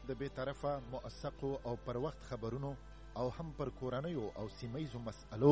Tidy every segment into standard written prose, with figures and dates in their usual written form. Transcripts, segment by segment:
د بې طرفه موثقو او پر وخت خبرونو او هم پر کورنیو او سیمه‌ییزو مسألو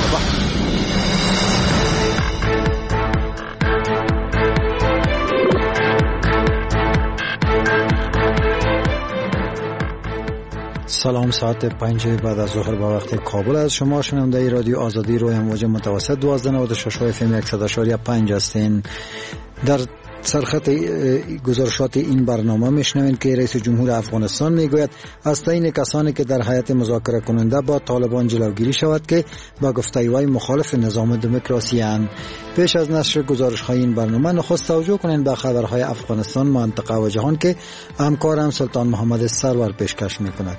سلام، ساعت 5 بعد از ظهر با وقت کابل از شما شنونده رادیو آزادی روی امواج متوسط 1296 FM 100.5 هستین. در سرخط گزارشات این برنامه میشنوین که رئیس جمهور افغانستان میگوید از تعیین کسانی که در هیئت مذاکره کننده با طالبان جلوگیری شود که با گفته وی مخالف نظام دموکراسی اند. پیش از نشر گزارش های این برنامه نخست توجه کنین به خبرهای افغانستان، منطقه و جهان که همکارم سلطان محمد سرور پیشکش میکند.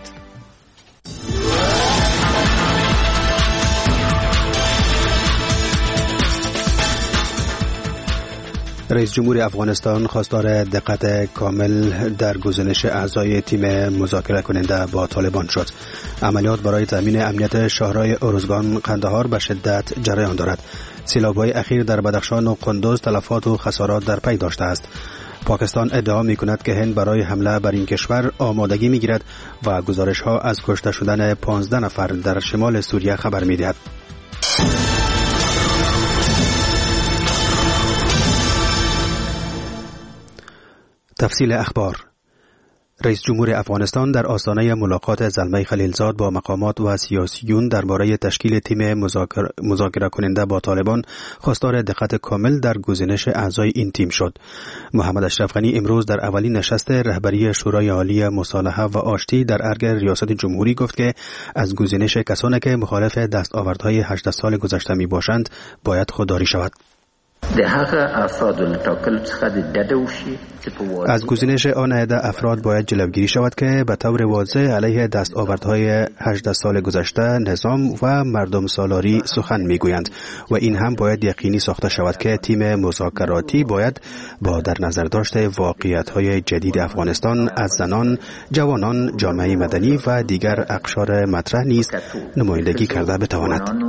رئیس جمهور افغانستان خواستار دقت کامل در گزینش اعضای تیم مذاکره کننده با طالبان شد. عملیات برای تامین امنیت شهرهای ارزگان قندهار به شدت جریان دارد. سیلاب‌های اخیر در بدخشان و قندوز تلفات و خسارات در پی داشته است. پاکستان ادعا می‌کند که هند برای حمله بر این کشور آمادگی می‌گیرد و گزارش‌ها از کشته شدن 15 نفر در شمال سوریه خبر می‌دهد. تفصیل اخبار. رئیس جمهور افغانستان در آستانه ملاقات زلمه خلیلزاد با مقامات و سیاسیون درباره تشکیل تیم مذاکره کننده با طالبان خواستار دقت کامل در گزینش اعضای این تیم شد. محمد اشرف غنی امروز در اولین نشست رهبری شورای عالی مصالحه و آشتی در ارگ ریاست جمهوری گفت که از گزینش کسانی که مخالف دستاوردهای 18 سال گذشته می باشند باید خودداری شود. از گزینش آن عده افراد باید جلوگیری شود که به طور واضح علیه دستاوردهای 18 سال گذشته نظام و مردم سالاری سخن میگویند و این هم باید یقینی ساخته شود که تیم مذاکراتی باید با در نظر داشت واقعیت‌های جدید افغانستان از زنان، جوانان، جامعه مدنی و دیگر اقشار مطرح نیز نمایندگی کرده بتواند.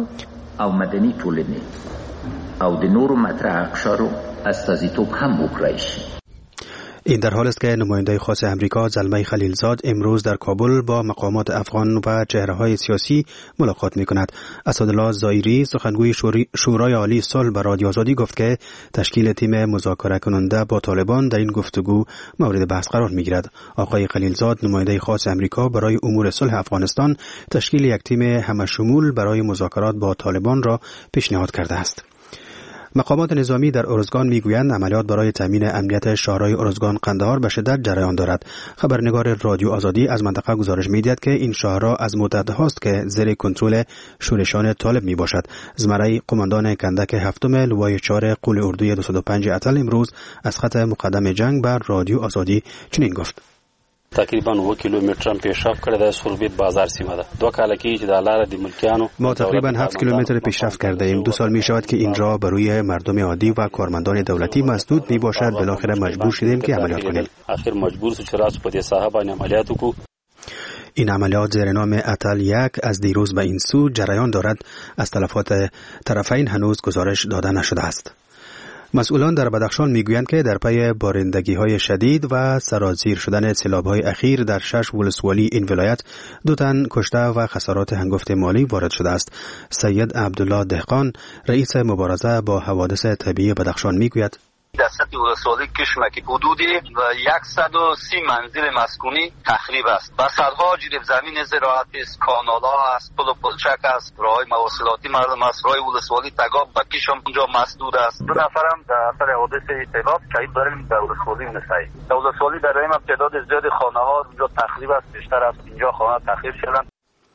او د نورو مطرح اقشارو استازیتوب هم وکړای شي. این در حال است که نماینده خاص امریکا زلمه خلیلزاد امروز در کابل با مقامات افغان و چهره‌های سیاسی ملاقات می‌کند. اسدالله ظاهری سخنگوی شورای عالی صلح به رادیو آزادی گفت که تشکیل تیم مذاکره کننده با طالبان در این گفتگو مورد بحث قرار می‌گیرد. آقای خلیلزاد نماینده خاص امریکا برای امور صلح افغانستان تشکیل یک تیم همشمول برای مذاکرات با طالبان را پیشنهاد کرده است. مقامات نظامی در ارزگان میگویند عملیات برای تامین امنیت شهرهای ارزگان قندهار به شدت جریان دارد. خبرنگار رادیو آزادی از منطقه گزارش می‌دهد که این شهرها از مدت هاست که زیر کنترل شورشان طالب می باشد. زمره قماندان کندک هفتم لوای 4 قول اردوی 205 اتل امروز از خط مقدم جنگ بر رادیو آزادی چنین گفت: تقریبا 2 کیلومتر پیشرفت کرده در سوربیت بازار سیمه ده. 2 کاله کې چې د لار د ملکیانو ما تقریبا 7 کیلومتر پیشرفت کرده ایم. 2 سال می شود که این راه بر روی مردم عادی و کارمندان دولتی مسدود می باشد. بالاخره مجبور شدیم که عملیات کنیم. اخر مجبور شو چې راز په دې ساحه باندې عملیات وکړو. این عملیات زیر نام اتل 1 از دیروز به این سو جریان دارد. از تلفات طرفین هنوز گزارش داده نشده است. مسئولان در بدخشان میگویند که در پی بارندگی‌های شدید و سرازیر شدن سیلاب‌های اخیر در 6 ولسوالی این ولایت 2 تن کشته و خسارات هنگفت مالی وارد شده است. سید عبدالله دهقان رئیس مبارزه با حوادث طبیعی بدخشان میگوید: در سطح ولسوالی کشمکی حدودی 130 منزل مسکونی تخریب است. و صدها جریب زمین زراعت است، کانال‌ها است، پل و پلچک است، راه‌های مواصلاتی مردم است، راه ولسوالی تگاب و کیشم اونجا مسدود است. 2 نفرم در اثر حادث سیلاب شهید داریم در ولسوالی نسایی. در ولسوالی در این تعداد زیاد خانه‌ها اونجا تخریب است، بیشتر از 50 خانه تخریب شدند.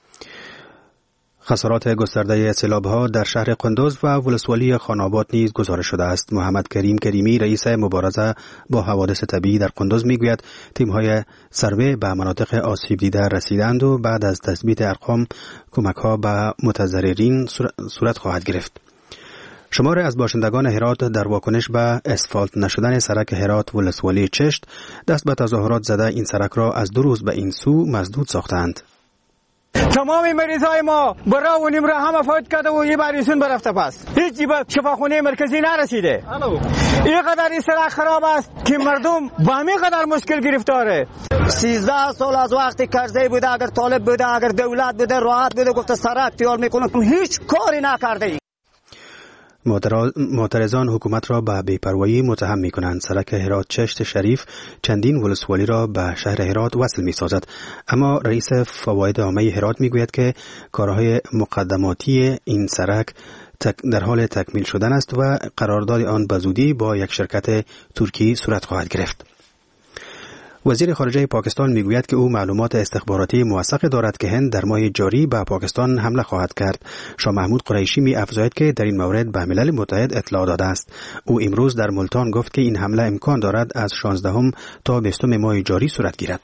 خسارات گسترده سیلاب‌ها در شهر قندوز و ولسوالی خاناباد نیز گزارش شده است. محمد کریم کریمی رئیس مبارزه با حوادث طبیعی در قندوز میگوید تیم‌های سروه به مناطق آسیب دیده رسیدند و بعد از تثبیت ارقام کمک‌ها به متضررین صورت خواهد گرفت. شمار از باشندگان هرات در واکنش به اسفالت نشدن سرک هرات ولسوالی چشت دست به تظاهرات زده این سرک را از 2 روز به این سو مسدود ساختند. تمام مریضای ما برا و نیم را همه فوت کرده و یه بریسون برفته پس هیچی به شفاخانه مرکزی نرسیده. این قدر این سرک خراب است که مردم به همین قدر مشکل گرفتاره. 13 سال از وقتی کرزی بوده، اگر طالب بوده، اگر دولت بوده، راحت بوده گفته سرک تیار میکنم، هیچ کاری نکرده. معترضان حکومت را به بی‌پروایی متهم می‌کنند. سرک هرات چشت شریف چندین ولسوالی را به شهر هرات وصل می‌سازد، اما رئیس فواید عامه هرات می‌گوید که کارهای مقدماتی این سرک در حال تکمیل شدن است و قرارداد آن به زودی با یک شرکت ترکی صورت خواهد گرفت. وزیر خارجه پاکستان میگوید که او معلومات استخباراتی موثق دارد که هند در ماه جاری به پاکستان حمله خواهد کرد. شاه محمود قریشی می افزاید که در این مورد به ملل متحد اطلاع داده است. او امروز در ملتان گفت که این حمله امکان دارد از 16 تا 20 ماه جاری صورت گیرد.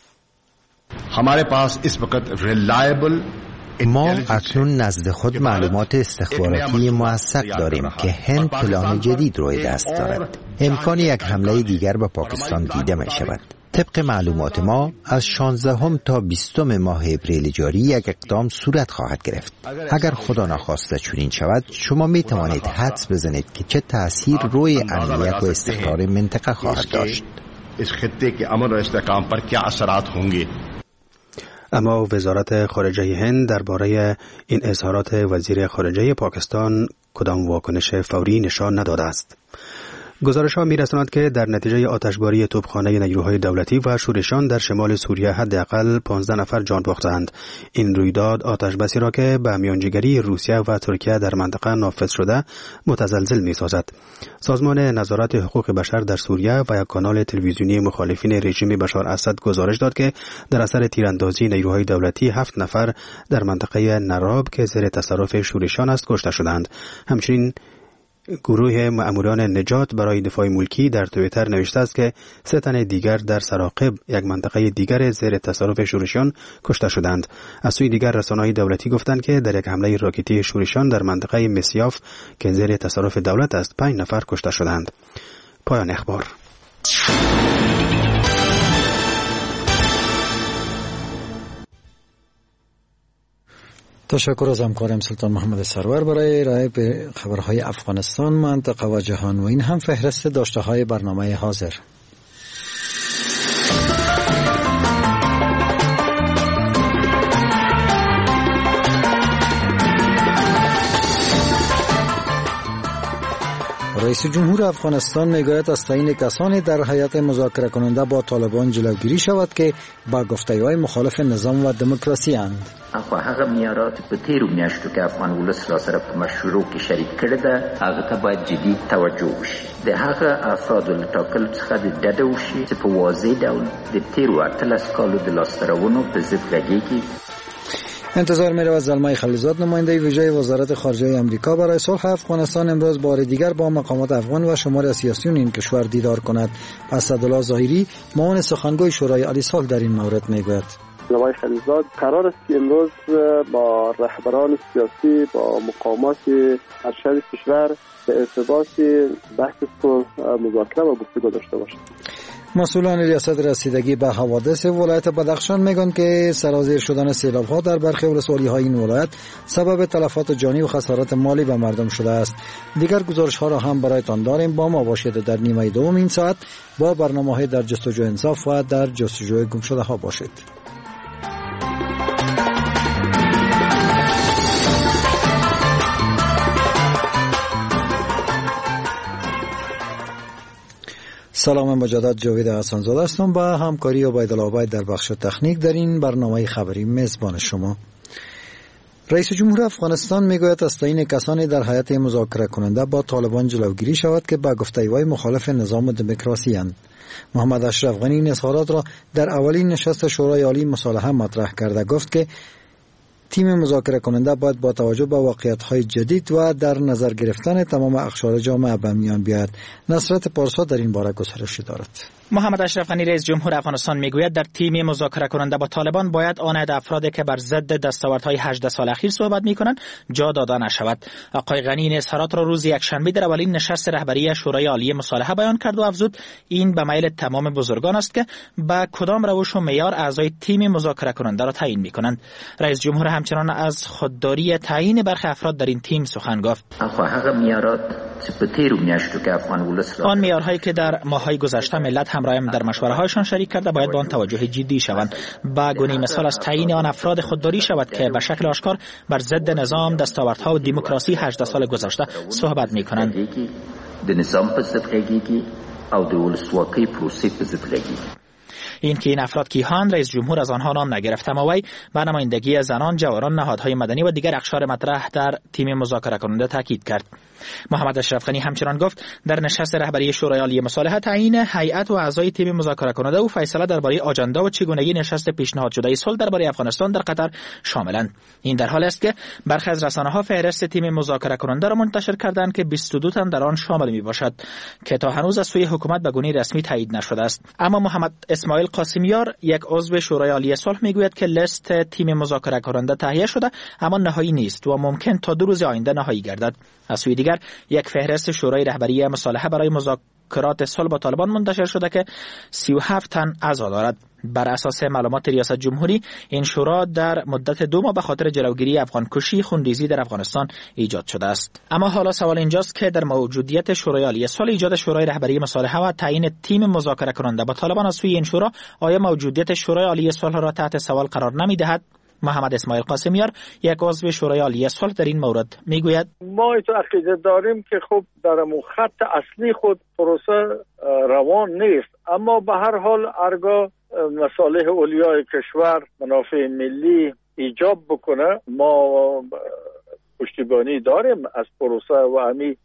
ما اکنون نزد خود معلومات استخباراتی موثق داریم که هند پلان جدید روی دست دارد. امکان یک حمله دیگر به پاکستان دیده می شود. طبق معلومات ما از 16 تا 20 ماه اپریل جاری یک اقدام صورت خواهد گرفت. اگر خدا نخواسته چنین شود، شما می توانید حدس بزنید که چه تأثیر روی امنیت و استقرار منطقه خواهد داشت. اما وزارت خارجه هند درباره این اظهارات وزیر خارجه پاکستان کدام واکنش فوری نشان نداده است. گزارش‌ها می‌رساند که در نتیجه آتشباری توپخانه نیروهای دولتی و شورشان در شمال سوریه حداقل 15 نفر جان باختند. این رویداد آتشبسی را که به میانجیگری روسیه و ترکیه در منطقه نافذ شده متزلزل می‌سازد. سازمان نظارت حقوق بشر در سوریه و یک کانال تلویزیونی مخالفین رژیم بشار اسد گزارش داد که در اثر تیراندازی نیروهای دولتی 7 نفر در منطقه نراب که زیر تصرف شورشان است کشته شدند. همچنین گروه مأموران نجات برای دفاع ملکی در توییتر نوشته است که 3 تن دیگر در سراقب، یک منطقه دیگر زیر تصرف شورشیان، کشته شدند. از سوی دیگر رسانه‌های دولتی گفتند که در یک حمله راکتی شورشیان در منطقه مسیاف که زیر تصرف دولت است 5 نفر کشته شدند. پایان اخبار. تشکر از همکارم سلطان محمد سرور برای ارائه به خبرهای افغانستان، منطقه و جهان. و این هم فهرست داشته‌های برنامه حاضر. رئیس جمهور افغانستان میگوید از تعیین کسانی در هیئت مذاکره کننده با طالبان جلوگیری شود که با گفته‌های مخالف نظام و دموکراسی اند. اخو هغه معیارات په تیرو میاشتو کې افغان ولس را سره په مشورو کې شریک کړی ده، هغه ته باید جدي توجه وشي. د هغه افرادو له ټاکلو څخه د ډډه وشي چې په واضح ډول د تیرو 18 کالو د لاسته راوړنو په ضد غږیږي. انتظار می‌رود زلمه خلیلزاد، نماینده ویژه وزارت خارجه آمریکا برای صلح افغانستان، امروز بار دیگر با مقامات افغان و شمار از سیاسیون این کشور دیدار کند. اسدالله ظاهری، معاون سخنگوی شورای عالی صلح، در این مورد میگوید: زلمه خلیلزاد قرار است که امروز با رهبران سیاسی، با مقامات ارشد کشور به ارتباط بحث صلح مذاکره و گفتگو داشته باشد. مسئولان ریاست رسیدگی به حوادث ولایت بدخشان میگن که سرازیر شدن سیلاب‌ها در برخی ولسوالی‌های این ولایت سبب تلفات جانی و خسارات مالی به مردم شده است. دیگر گزارش‌ها را هم برایتان داریم. با ما باشید در نیمه دوم این ساعت با برنامه‌های در جستجوی انصاف و در جستجوی گمشده‌ها باشید. سلام مجدد، جاوید حسن‌زاده هستم. با همکاری عبیدالله عبید در بخش تکنیک در این برنامه خبری میزبان شما. رئیس جمهور افغانستان میگوید از تعیین کسانی در هیئت مذاکره کننده با طالبان جلوگیری شود که با گفته‌های مخالف نظام و دموکراسی اند. محمد اشرف غنی این اظهارات را در اولین نشست شورای عالی مصالحه مطرح کرده. گفت که تیم مذاکره کننده باید با توجه به واقعیت‌های جدید و در نظر گرفتن تمام اقشار جامعه به میان بیاید. نصرت پارسا در این باره گزارشی دارد. محمد اشرف غنی رئیس جمهور افغانستان میگوید در تیم مذاکره کننده با طالبان باید آن افرادی که بر ضد دستاوردهای 18 سال اخیر صحبت میکنند جا داده نشود. آقای غنی این اظهارات را روز یکشنبه در اولین نشست رهبری شورای عالی مصالحه بیان کرد و افزود این به میل تمام بزرگان است که با کدام روش و معیار اعضای تیم مذاکره کننده را تعیین میکنند. رئیس جمهور همچنان از خودداری تعیین برخی افراد در این تیم سخن گفت. اخو هغه معیارات آن معیارهایی که در ماه‌های گذشته ملت همراهیم در مشوره‌هایشان شریک کرده باید با آن توجه جدی شوند. به گونه مثال از تعیین آن افراد خودداری شود که به شکل آشکار بر ضد نظام، دستاوردها و دموکراسی 18 سال گذشته صحبت می‌کنند. این که این افراد کیهان، رئیس جمهور از آنها نام نگرفت، اما وی به نمایندگی زنان، جوانان، نهادهای مدنی و دیگر اقشار مطرح در تیم مذاکره کننده تاکید کرد. محمد اشرف غنی همچنان گفت در نشست رهبری شورای عالی مصالحه تعیین هیئت و اعضای تیم مذاکره کننده و فیصله درباره آجنده و چگونگی نشست پیشنهاد شده صلح درباره افغانستان در قطر شاملند. این در حالی است که برخی از رسانه‌ها فهرست تیم مذاکره کننده را منتشر کردند که 22 تن در آن شامل میباشد که تا هنوز از سوی حکومت به گونه رسمی تایید نشده است. اما محمد اسماعیل قاسمیار، یک عضو شورای عالی صلح، میگوید که لیست تیم مذاکره کننده تهیه شده اما نهایی نیست و ممکن تا 2 روز آینده نهایی گردد. از سوی دیگر یک فهرست شورای رهبری مصالحه برای مذاکرات صلح با طالبان منتشر شده که 37 تن اعضا دارد. بر اساس معلومات ریاست جمهوری این شورا در مدت 2 ماه به خاطر جلوگیری افغان کشی خونریزی در افغانستان ایجاد شده است. اما حالا سوال اینجاست که در موجودیت شورای عالی صلح، ایجاد شورای رهبری مصالحه و تعیین تیم مذاکره کننده با طالبان از سوی این شورا، آیا موجودیت شورای عالی صلح را تحت سوال قرار نمی‌دهد؟ محمد اسماعیل قاسمیار، یک عضو شورای عالی صلح، در این مورد میگوید ما تو عقیده داریم که خب در خط اصلی خود پروسه روان نیست، اما به هر حال هرگاه مصالح اولیای کشور، منافع ملی ایجاب بکنه، ما پشتیبانی داریم از پروسه و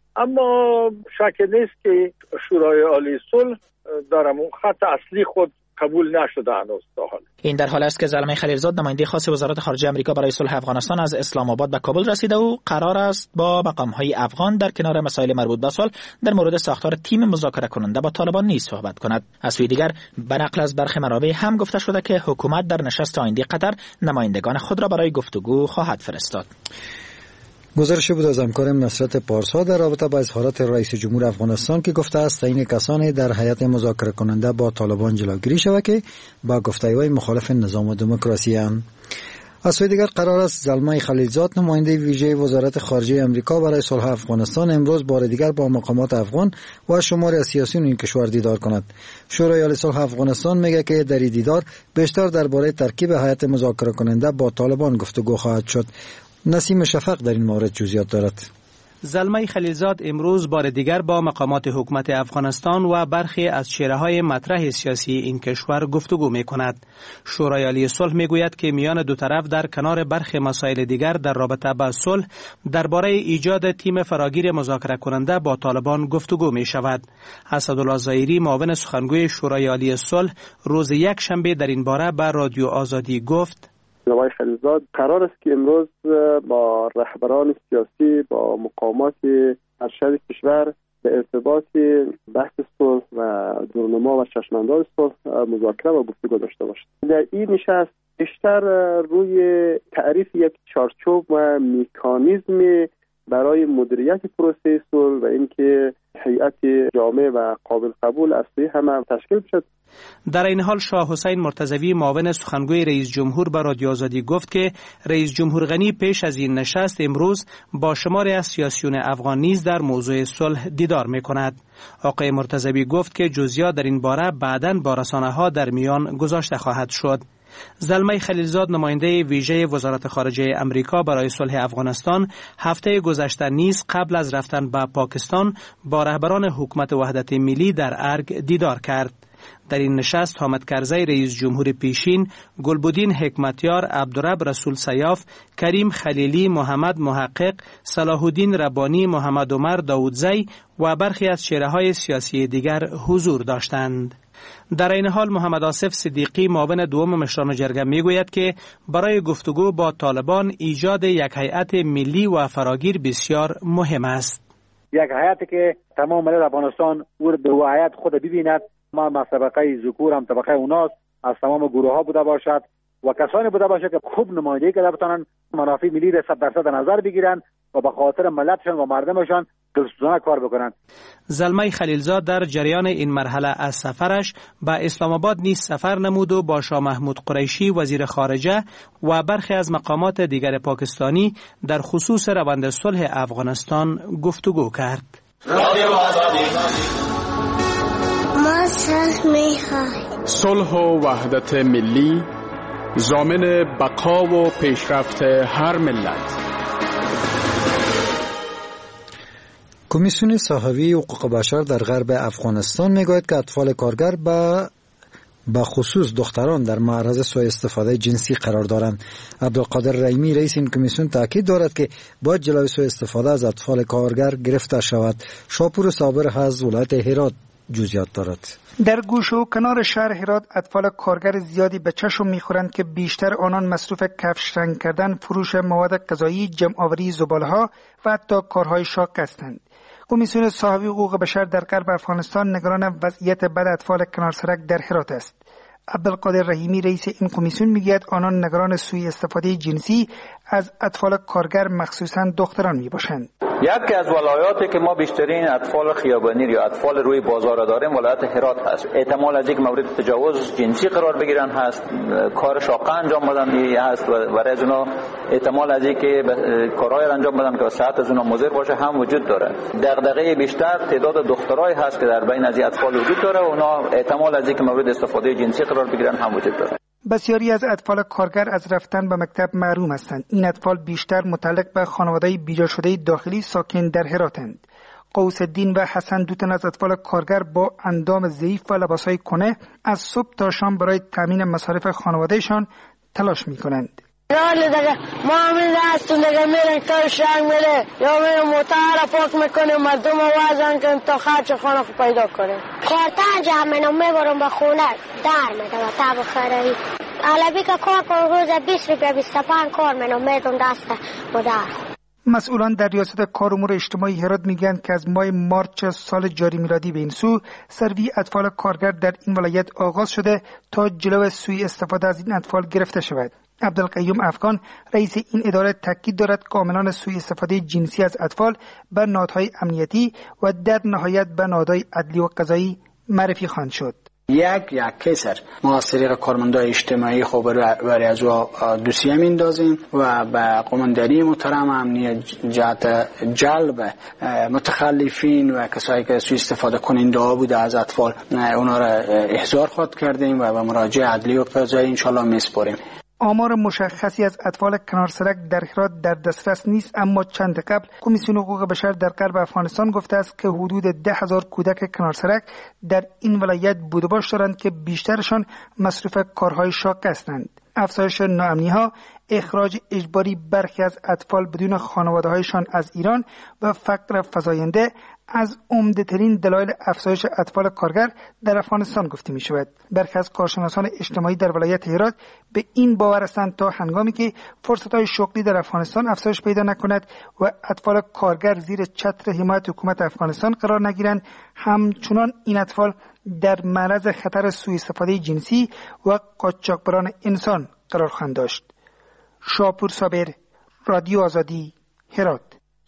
اما شک نیست که شورای عالی صلح در خط اصلی خود قبول نشده هنوز تا حال. این در حال است که زلمه خلیلزاد، نماینده خاص وزارت خارجه آمریکا برای صلح افغانستان، از اسلام آباد به کابل رسیده و قرار است با مقام‌های افغان در کنار مسائل مربوط به صلح در مورد ساختار تیم مذاکره کننده با طالبان نیز صحبت کند. از سوی دیگر به نقل از برخی منابع هم گفته شده که حکومت در نشست آینده قطر نمایندگان خود را برای گفتگو خواهد فرستاد. گزارشی بود از همکارم نصرت پارسا در رابطه با اظهارات رئیس جمهور افغانستان که گفته است این کسانی در هیئت مذاکره کننده با طالبان جلوگیری شود که با گفته‌های مخالف نظام و دموکراسی اند. از سوی دیگر قرار است زلمه خلیلزاد، نماینده ویژه وزارت خارجه آمریکا برای صلح افغانستان، امروز بار دیگر با مقامات افغان و شماری از سیاسیون این کشور دیدار کند. شورای عالی صلح افغانستان میگه که در این دیدار بیشتر درباره ترکیب هیئت مذاکره کننده با طالبان گفتگو خواهد شد. نسیم شفق در این مورد جزئیات دارد. زلمه خلیلزاد امروز بار دیگر با مقامات حکومت افغانستان و برخی از چهره‌های مطرح سیاسی این کشور گفتگو می‌کند. شورای عالی صلح می‌گوید که میان دو طرف در کنار برخی مسائل دیگر در رابطه با صلح درباره ایجاد تیم فراگیر مذاکره کننده با طالبان گفتگو می‌شود. اسدالله ظاهری، معاون سخنگوی شورای عالی صلح، روز یکشنبه در این باره به رادیو آزادی گفت: آقای خلیلزاد قرار است که امروز با رهبران سیاسی، با مقامات ارشد کشور به ارتباط بحث صلح و دورنما و چشمانداز صلح مذاکره و گفتگو داشته باشد. در این نشست بیشتر روی تعریف یک چارچوب و مکانیزم برای مدیریت پروسه صلح و اینکه هیئت جامع و قابل قبول از سوی همه تشکیل شد. در این حال شاه حسین مرتضوی، معاون سخنگوی رئیس جمهور، به رادیو آزادی گفت که رئیس جمهور غنی پیش از این نشست امروز با شماری از سیاسیون افغان نیز در موضوع صلح دیدار می‌کند. آقای مرتضوی گفت که جزئیات در این باره بعداً با رسانه‌ها در میان گذاشته خواهد شد. زلمه خلیلزاد، نماینده ویژه وزارت خارجه آمریکا برای صلح افغانستان، هفته گذشته نیز قبل از رفتن به پاکستان با رهبران حکومت وحدت ملی در ارگ دیدار کرد. در این نشست حامد کرزی، رئیس جمهور پیشین، گلبدین حکمتیار، عبدالرب رسول سیاف، کریم خلیلی، محمد محقق، صلاح الدین ربانی، محمد عمر داودزی و برخی از چهره‌های سیاسی دیگر حضور داشتند. در این حال محمد آصف صدیقی، معاون دوم مشران جرگه، میگوید که برای گفتگو با طالبان ایجاد یک هیئت ملی و فراگیر بسیار مهم است. یک هیئتی که تمام ملت افغانستان ورد و هیئت خود ببیند، ما طبقه ذکور هم طبقه اوناس از تمام گروه ها بوده باشد و کسانی بوده باشد که خوب نمایندگی کرده بتونن منافع ملی را 100% در نظر بگیرن و به خاطر ملتشان و مردمشان دلسوزانه کار بکنن. زلمه خلیلزاد در جریان این مرحله از سفرش به اسلام آباد نیز سفر نمود و با شاه محمود قریشی، وزیر خارجه، و برخی از مقامات دیگر پاکستانی در خصوص روند صلح افغانستان گفتگو کرد. صلح و وحدت ملی ضامن بقا و پیشرفت هر ملت. کمیسیون صحوی حقوق بشر در غرب افغانستان میگوید که اطفال کارگر به خصوص دختران در معرض سوء استفاده جنسی قرار دارند. عبدالقادر رحیمی رئیس این کمیسیون تاکید دارد که باید جلوی سوء استفاده از اطفال کارگر گرفته شود. شاپور صابر از ولایت هرات جزئیات دارد. در گوشه و کنار شهر هرات اطفال کارگر زیادی به چشم میخورند که بیشتر آنان مصروف کفش رنگ کردن، فروش مواد غذایی، جمع آوری زباله‌ها و حتی کارهای شاق هستند. کمیسیون صحوی حقوق بشر در غرب افغانستان نگران وضعیت بد اطفال کنار سرک در هرات است. عبدالقادر رحیمی رئیس این کمیسیون میگوید آنان نگران سوء استفاده جنسی از اطفال کارگر مخصوصا دختران میباشند. یکی از ولایاتی که ما بیشترین اطفال خیابانی یا اطفال روی بازار داریم ولایت هرات هست. احتمال از اینکه مورد تجاوز جنسی قرار بگیرن هست، کار شاقه انجام بدن هست و برای از اونا احتمال از اینکه کارهای انجام بدن که ساعت از اونا مضر باشه هم وجود داره. دغدغه بیشتر تعداد دخترای هست که در بین از اطفال وجود داره و اونا احتمال از اینکه مورد استفاده جنسی قرار بگیرن هم وجود داره. بسیاری از اطفال کارگر از رفتن به مکتب محروم هستند. این اطفال بیشتر متعلق به خانواده‌های بیجا شده داخلی ساکن در هراتند. قوس الدین و حسن دو تن از اطفال کارگر با اندام ضعیف و لباسهای کهنه از صبح تا شام برای تامین مصارف خانوادهشان تلاش می‌کنند. یالی دیگه ما همین هستیم دیگه میرن کارش رنگ میره یا میرن موتر پاک میکنیم مردم وازن کنیم تا خرچ خانه خو پیدا کنیم. کارتان جمعینم میبرم به خونه در میده و تب خیلی علبی که کار کنم روز 20 روپیه 25 کار میدم میدم دست مادر. مسئولان در ریاست کار امور اجتماعی هرات میگن که از ماه مارچ سال جاری میلادی به این سو سروی اطفال کارگر در این ولایت آغاز شده تا جلو سوء استفاده از این اطفال گرفته شود. عبدالقیوم افغان رئیس این اداره تاکید دارد که عاملان سوء استفاده جنسی از اطفال به نهادهای امنیتی و در نهایت به نهادهای عدلی و قضایی معرفی خواهند شد. یک کیسر ما از طریق کارمندای اجتماعی برای از دوسیه میندازیم و به قماندانی محترم امنیت جهت جلب متخلفین و کسایی که سوء استفاده کننده ها بوده از اطفال اونا را احضار خود کردیم و به مراجع عدلی و قضایی انشالله میسپاریم. آمار مشخصی از اطفال کنار سرک در هرات در دسترس نیست، اما چند قبل کمیسیون حقوق بشر در غرب افغانستان گفته است که حدود 10,000 کودک کنار سرک در این ولایت بود و باش دارند که بیشترشان مصروف کارهای شاق هستند. افزایش ناامنی‌ها، اخراج اجباری برخی از اطفال بدون خانواده‌هایشان از ایران و فقر فزاینده از عمده‌ترین دلایل افزایش اطفال کارگر در افغانستان گفته می‌شود. برخی از کارشناسان اجتماعی در ولایت هرات به این باور هستند تا هنگامی که فرصت‌های شغلی در افغانستان افزایش پیدا نکند و اطفال کارگر زیر چتر حمایت حکومت افغانستان قرار نگیرند، همچنان این اطفال در معرض خطر سوء استفاده جنسی و قاچاقبران انسان قرار خواهند داشت. شاپور صابر، رادیو آزادی، هرات.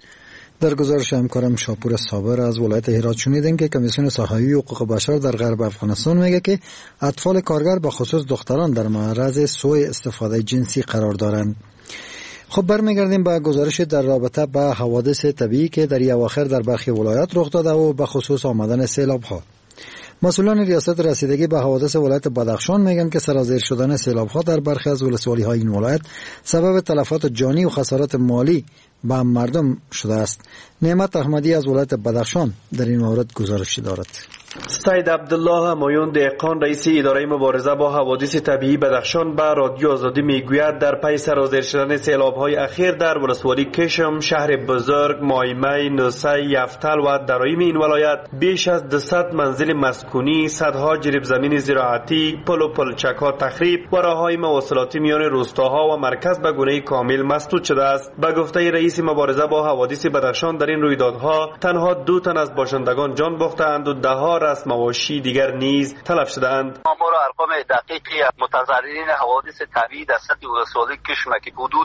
در گزارش همکارم شاپور صابر از ولایت هرات شنیدیم که کمیسیون صحوی حقوق بشر در غرب افغانستان میگه که اطفال کارگر به خصوص دختران در معرض سوء استفاده جنسی قرار دارند. خب برمیگردیم به گزارش در رابطه با حوادث طبیعی که در اواخر در برخی ولایات رخ داده و به خصوص آمدن سیلاب‌ها. مسئولان ریاست رسیدگی به حوادث ولایت بدخشان میگن که سرازیر شدن سیلاب‌ها در برخی از ولسوالی‌های این ولایت سبب تلفات جانی و خسارات مالی به مردم شده است. نعمت احمدی از ولایت بدخشان در این مورد گزارش دارد. سید عبدالله همایون دهقان رئیس اداره مبارزه با حوادث طبیعی بدخشان به رادیو آزادی میگوید در پی سرازیر شدن سیلاب‌های اخیر در ولسوالی کشم، شهر بزرگ، مایمی، نوسه، یفتل و درایم این ولایت بیش از 200 منزل مسکونی، صدها جریب زمین زراعتی، پل و پلچک‌ها تخریب و راه‌های مواصلاتی میان روستاها و مرکز به گونه کامل مسدود شده است. به گفته رئیس مبارزه با حوادث بدخشان در این رویدادها تنها 2 تن از باشندگان جان باختند و ده‌ها رسم‌واشی دیگر نیز تلف شده‌اند. آمار ارقام دقیقی متضررین حوادث طبیعی در سطح ولسوالی کشمکی حدود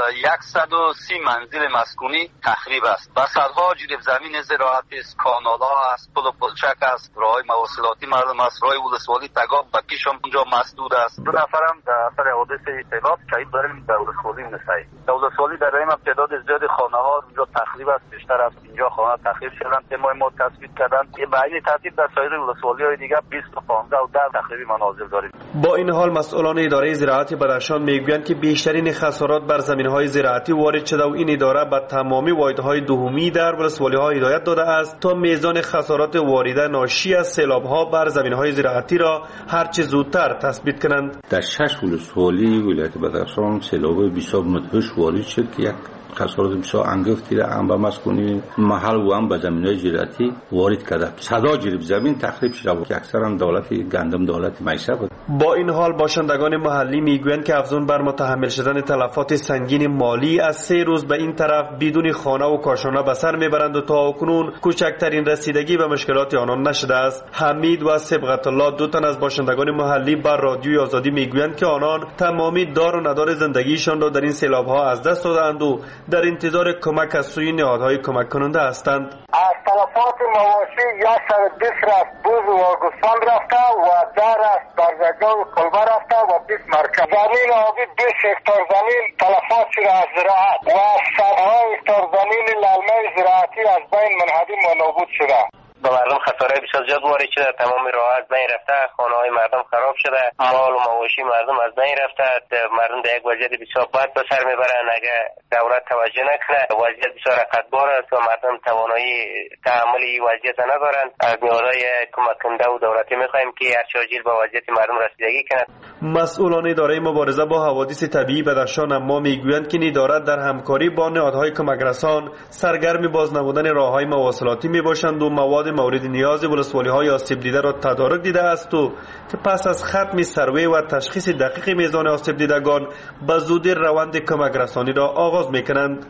130 منزل مسکونی تخریب است. و صدها جریب زمین زراعت است، کانال‌ها است، پل و پلچک است، راه‌های مواصلاتی مردم است، راه ولسوالی تگاب و کشم اونجا مسدود است. 2 نفرم در اثر حادثه سیلاب شهید داریم در ولسوالی نسایی. در ولسوالی در ریم تعداد زیاد خانه‌ها اونجا تخریب است، بیشتر از 50 خانه تخریب شدن. تمام ما تثبیت کردن که به این ترتیب در سایر ولسوالی‌های دیگه 20 تا 15 و 10 تخریبی منازل داریم. با این حال مسئولان اداره زراعت بدخشان میگویند که بیشترین خسارات بر زمین‌های زراعتی وارد شده و این اداره به تمامی واحدهای دومی در ولسوالی‌ها هدایت داده است تا میزان خسارات وارده ناشی از سیلاب‌ها بر زمین‌های زراعتی را هرچه زودتر تثبیت کنند. در 6 ولسوالی ولایت بدخشان سیلاب بسیار مدهش وارد شد که یک خسارات بسیار انگفتی را هم به مسکونی محل و هم به زمین‌های زراعتی وارد کرده. صدا جریب زمین تخریب شده که اکثرا دولت گندم دولت معیشت بود. با این حال باشندگان محلی میگویند که افزون بر متحمل شدن تلفات سنگین مالی از 3 روز به این طرف بدون خانه و کاشانه به سر میبرند و تا کنون کوچکترین رسیدگی به مشکلات آنان نشده است. حمید و صبغت الله 2 تن از باشندگان محلی بر رادیوی آزادی میگویند که آنان تمامی دار و ندار زندگیشان را در این سیلاب‌ها از دست دادند و در انتظار کمک از سوی نهادهای کمک کننده هستند. از تلفات مواشی 120 رفت بوز و گوسفند رفته و 10 رفت برزگه و کلبه رفته و 20 مرکز. زمین آبی 20 هکتار زمین تلفات شده از زراعت و صدها هکتار زمین للمه زراعتی از بین منهدم و نابود شده. به مردم خسارهای بسیار زیاد وارد شده، تمام راه از بین رفته، خانه‌های مردم خراب شده، مال و مواشی مردم از بین رفته، مردم در یک وضعیت بسیار بد به سر میبرن. اگر دولت توجه نکنه وضعیت بسیار رقتبار است و مردم توانایی تحمل این وضعیت ندارند. از نهادهای کمک کننده و دولتی میخواهیم که هر چاجیل به وضعیت مردم رسیدگی کنند. مسئولان اداره مبارزه با حوادث طبیعی بدخشان اما میگویند که این اداره در همکاری با نهادهای کمک رسان سرگرم بازنمودن راههای مواصلاتی میباشند و مواد مورد نیاز ولسوالی‌های آسیب دیده را تدارک دیده است و که پس از ختم سروی و تشخیص دقیق میزان آسیب دیدگان به زودی روند کمک رسانی را آغاز میکنند.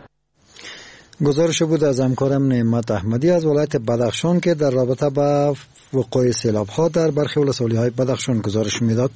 گزارش بود از همکارم نعمت احمدی از ولایت بدخشان که در رابطه با وقوع سیلاب‌ها در برخی ولسوالی‌های بدخشان گزارش میداد.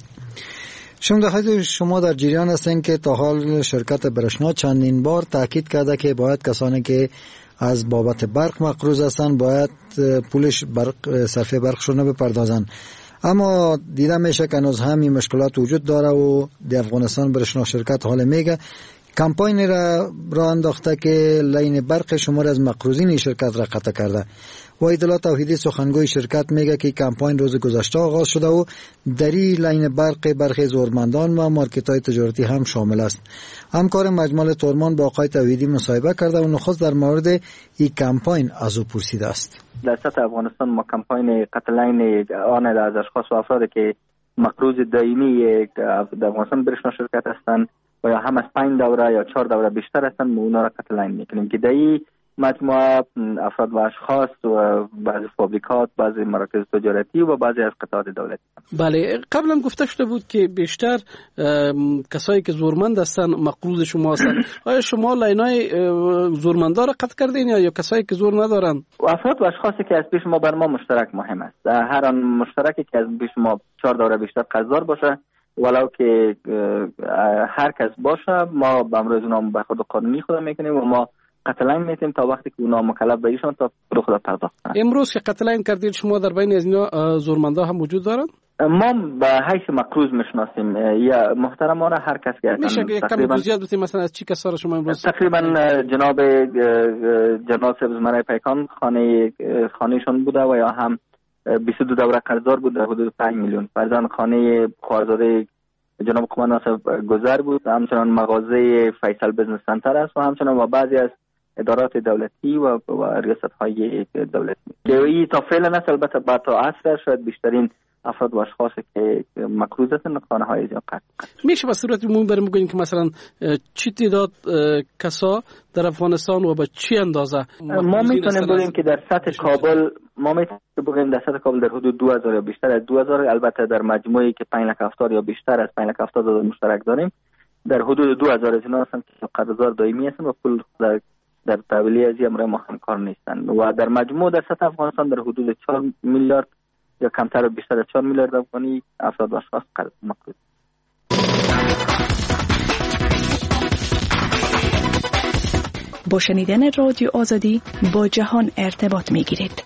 شما در جریان هستند که تا حال شرکت برشنا چندین بار تاکید کرده که باید کسانی که از بابت برق مقروض هستند باید پولش صرفه برقشون رو بپردازن، اما دیده میشه که هنوز همین مشکلات وجود داره و در افغانستان برشنا شرکت حال میگه کمپاین را انداخته که لین برق شمار از مقروضین شرکت را قطع کرده. وحیدالله توحیدی سخنگوی شرکت میگه که کمپاین روز گذشته آغاز شده و در این لین برق برخی زورمندان و مارکت‌های تجارتی هم شامل است. همکار مجمل تورمان با آقای توحیدی مصاحبه کرده و نخست در مورد این کمپاین از او پرسیده است. در سطح افغانستان ما کمپاین قطع لین آن از اشخاص و افرادی که مقروض دائمی در افغانستان برشنا شرکت هستند و یا هم از 5 دوره یا 4 دوره بیشتر هستند اونا را قطع لین میکنیم که در این مجموعه افراد و اشخاص و بعضی فابریکات، بعضی مراکز تجارتی و بعضی از قطعات دولتی. بله، قبلا گفته شده بود که بیشتر کسایی که زورمند هستن مقروض شما هستن. آیا شما لینای زورمندا را قطع کردین یا کسایی که زور ندارن؟ افراد و اشخاصی که از پیش ما بر ما مشترک مهم است. هر آن مشترکی که از پیش ما 4 دوره بیشتر قرضدار باشه ولو که هر کس باشه ما به امروز اونا به خود قانونی خود میکنیم و ما قطع لین میتیم تا وقتی که اونا مکلف به ایشون تا خود پرداخت کنن. امروز که قطع لین کردید شما در بین از اینا زورمندا هم وجود دارن؟ ما به حیث مقروض میشناسیم یا محترمانه هر کس که میشه یک کمی توضیح بدید مثلا از چی کسا را شما امروز؟ تقریبا جناب سبزمرای پیکان خانهشون بوده و یا هم 22 دوره قرضدار بود در حدود 5 میلیون. فرزند خانه خواهرزاده جناب قماندان صاحب گذر بود، همچنان مغازه فیصل بزنس سنتر است و همچنان و بعضی از ادارات دولتی و ریاست‌های دولتی که این تا فعلا است. البته بعد تا عصر شاید بیشترین افراد و اشخاصی که مقروض هستند خانه‌های زیاد قطع. میشه به صورت عمومی برام بگین که مثلا چی تعداد کسا در افغانستان و به چی اندازه ما میتونیم بگیم که در سطح کابل در سطح کابل در حدود 2000 یا بیشتر از 2000، البته در مجموعی که 570 یا بیشتر از 570 مشترک داریم در حدود 2000 از اینا هستند که قرضدار دائمی هستند و پول در تحویلی از امر ما همکار نیستند و در مجموع در سطح افغانستان در حدود 4 میلیارد یا کمتر بیشتر از 4 میلیارد افغانی افراد و اشخاص مقصود. با شنیدن رادیو آزادی با جهان ارتباط میگیرید.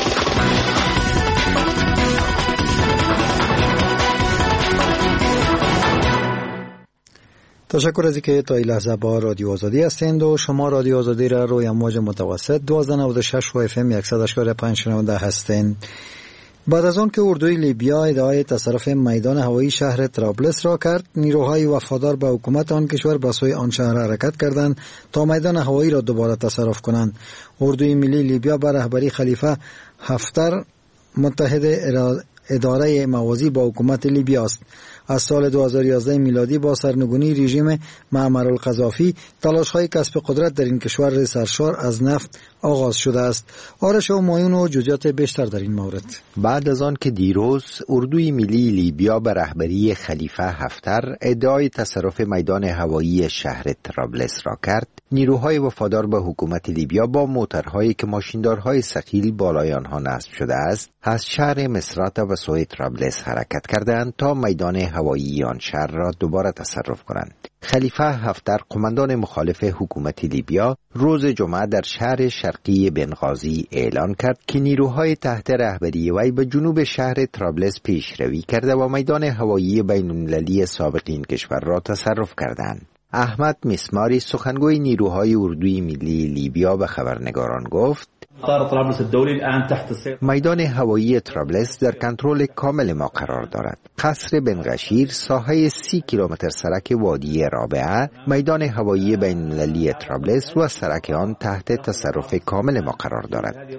تشکر از اینکه تا این لحظه با رادیو آزادی هستند و شما رادیو آزادی را روی امواج متوسط 1296 و FM 100.5 شنونده هستند. بعد از آن که اردوی لیبیا ادعای تصرف میدان هوایی شهر طرابلس را کرد، نیروهای وفادار به حکومت آن کشور به سوی آن شهر حرکت کردند تا میدان هوایی را دوباره تصرف کنند. اردوی ملی لیبیا به رهبری خلیفه حفتر متحد اداره موازی با حکومت لیبیا است. از سال 2011 میلادی با سرنگونی رژیم معمر القذافی تلاش‌های کسب قدرت در این کشور سرشار از نفت آغاز شده است. آرش و مایون و جزئیات بیشتر در این مورد. بعد از آن که دیروز اردوی ملی لیبیا به رهبری خلیفه حفتر ادعای تصرف میدان هوایی شهر طرابلس را کرد، نیروهای وفادار به حکومت لیبیا با موترهایی که ماشیندارهای ثقیل بالای آنها نصب شده است از شهر مصرات و سوی طرابلس حرکت کردند تا میدان هوایی آن شهر را دوباره تصرف کنند. خلیفه حفتر قماندان مخالف حکومت لیبیا روز جمعه در شهر شرقی بنغازی اعلان کرد که نیروهای تحت رهبری وی به جنوب شهر طرابلس پیشروی کرده و میدان هوایی بین‌المللی سابق این کشور را تصرف کردند. احمد مسماری سخنگوی نیروهای اردوی ملی لیبیا به خبرنگاران گفت: میدان هوایی طرابلس در کنترل کامل ما قرار دارد. قصر بنغشیر ساحه 30 کیلومتر سرک وادی رابعه، میدان هوایی بین‌المللی طرابلس و سرک آن تحت تصرف کامل ما قرار دارد.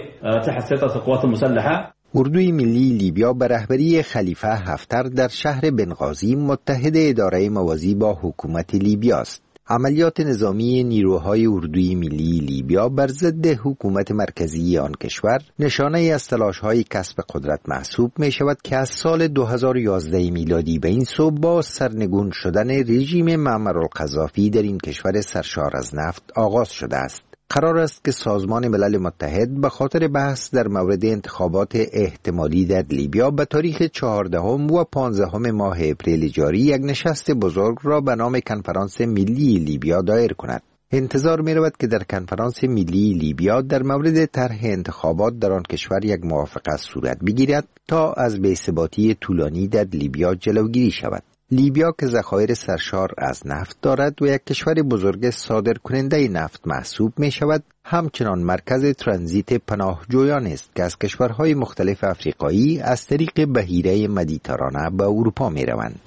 اردوی ملی لیبیا به رهبری خلیفه حفتر در شهر بنغازی متحد اداره موازی با حکومت لیبیا است. عملیات نظامی نیروهای اردوی ملی لیبیا بر ضد حکومت مرکزی آن کشور نشانه از تلاش‌های کسب قدرت محسوب می شود که از سال 2011 میلادی به این سو با سرنگون شدن رژیم معمر القذافی در این کشور سرشار از نفت آغاز شده است. قرار است که سازمان ملل متحد به خاطر بحث در مورد انتخابات احتمالی در لیبیا به تاریخ 14 و 15 ماه اپریل جاری یک نشست بزرگ را به نام کنفرانس ملی لیبیا دایر کند. انتظار می رود که در کنفرانس ملی لیبیا در مورد طرح انتخابات در آن کشور یک موافقت صورت بگیرد تا از بی‌ثباتی طولانی در لیبیا جلوگیری شود. لیبیا که ذخایر سرشار از نفت دارد و یک کشور بزرگ صادر کننده نفت محسوب می شود، همچنان مرکز ترانزیت پناهجویان است که از کشورهای مختلف افریقایی از طریق بحیره مدیترانه به اروپا می روند.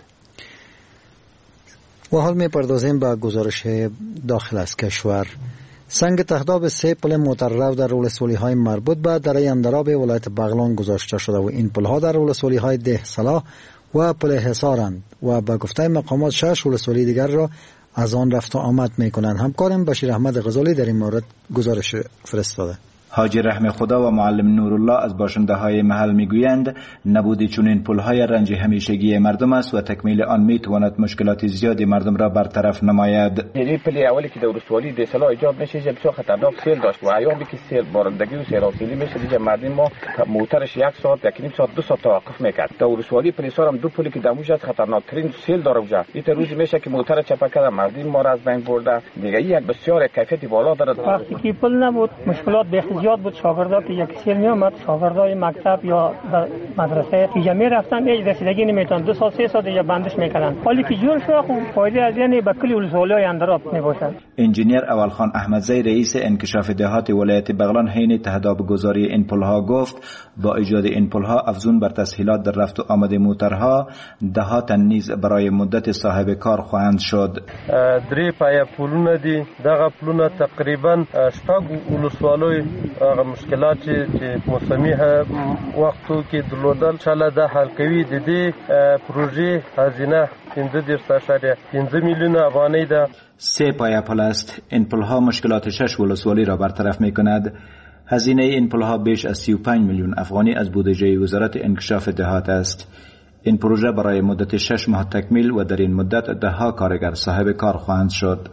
و حال می پردازیم به گزارش داخل از کشور. سنگ تخداب 3 پل مترو در ولسوالی‌های مربوط به دره اندراب ولایت بغلان گذاشته شده و این پل‌ها در ولسوالی‌های ده صلاح و پل حصارند و به گفته مقامات 6 ولسوالی دیگر را از آن رفت و آمد می‌کنند. همکارم بشیر احمد غزالی در این مورد گزارش فرستاده. حاجی رحم خدا و معلم نورالله از باشنده‌های محل میگویند نبود چنین پل‌های رنج همیشگی مردم است و تکمیل آن میتواند مشکلات زیادی مردم را برطرف نماید. این پل اولی که در ولسوالی دسلا ایجاد میشه بسیار خطرناک سیل داشت و ایامی که سیل بارندگی و سیلاب‌سیلی میشه دیگه مردم ما موترش 1 ساعت 1.5 ساعت 2 ساعت توقف میکرد. در ولسوالی پلیسار هم 2 پلی که دموج از خطرناکترین سیل داره وجا. این روزی میشه که موتر چپه کرده مردم ما را از بین برده. دیگه یک بسیار کیفیت بالا داره. وقتی که پل نبود مشکلات زیاد بود. شاگردا که یک سیل میامد، شاگردای مکتب یا مدرسه که می رفتن هیچ رسیدگی نمیتونن 2 سال 3 سال دیگه بندش میکردن. حالی که جور شو خوب فایده از یعنی به کلی ولسوالی‌های اندراب میباشد. انجینیر اولخان احمدزی رئیس انکشاف دهات ولایت بغلان حین تهداب گذاری این پل‌ها گفت با ایجاد این پل‌ها افزون بر تسهیلات در رفت و آمد موترها دهات نیز برای مدت صاحب کار خواهند شد. درې پای پلونه دي دغه پلونه تقریبا شپږ ولسوالۍ مشکلات چې موسمي وختو کې درلودل چاله د حل کوي د دې پروژې هزینه 15.5 میلیون افغانی ده. 3 پایه پل است. این پل‌ها مشکلات 6 ولسوالی را برطرف می‌کند. هزینه این پل‌ها بیش از 35 میلیون افغانی از بودجه وزارت انکشاف دهات است. این پروژه برای مدت 6 ماه تکمیل و در این مدت 10 کارگر صاحب کار خواهند شد.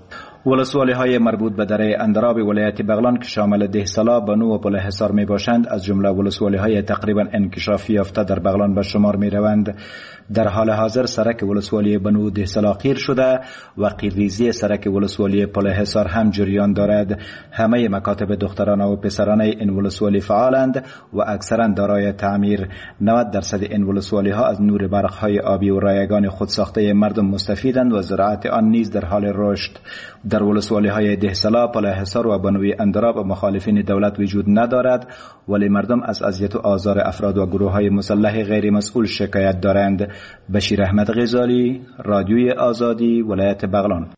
ولسوالی‌های مربوط به دره اندراب ولایت بغلان که شامل دهسلا، بنو و پل حصار می باشند از جمله ولسوالی‌های تقریبا انکشافی یافته در بغلان به شمار می روند. در حال حاضر سرک ولسوالی بنو دهسلا قیر شده و قیرریزی سرک ولسوالی پل حصار هم جریان دارد. همه مکاتب دخترانه و پسرانه این ولسوالی فعالند و اکثرا دارای تعمیر. 90% این ولسوالی‌ها از نور برق‌های آبی و رایگان خودساخته مردم مستفیدند و زراعت آن نیز در حال رشد. در ولسوالی‌های دهسلا، پل حصار و بنوی اندراب مخالفین دولت وجود ندارد، ولی مردم از اذیت و آزار افراد و گروه‌های مسلح غیر مسئول شکایت دارند. بشیر احمد غزالی، رادیوی آزادی، ولایت بغلان.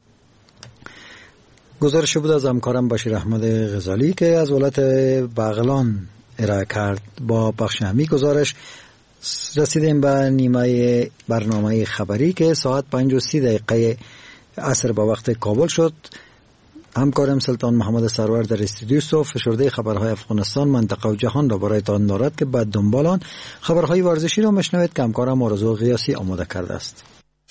گزارش بود از همکارم بشیر احمد غزالی که از ولایت بغلان ارائه کرد. با بخش همی گزارش رسیدیم به نیمه برنامه خبری که ساعت 5:30 عصر با وقت کابل شد. همکارم سلطان محمد سرور در استودیو است. فشرده خبرهای افغانستان، منطقه و جهان را برایتان دارد که بعد دنبال آن خبرهای ورزشی را میشنوید که همکارم آرزو غیاسی آماده کرده است.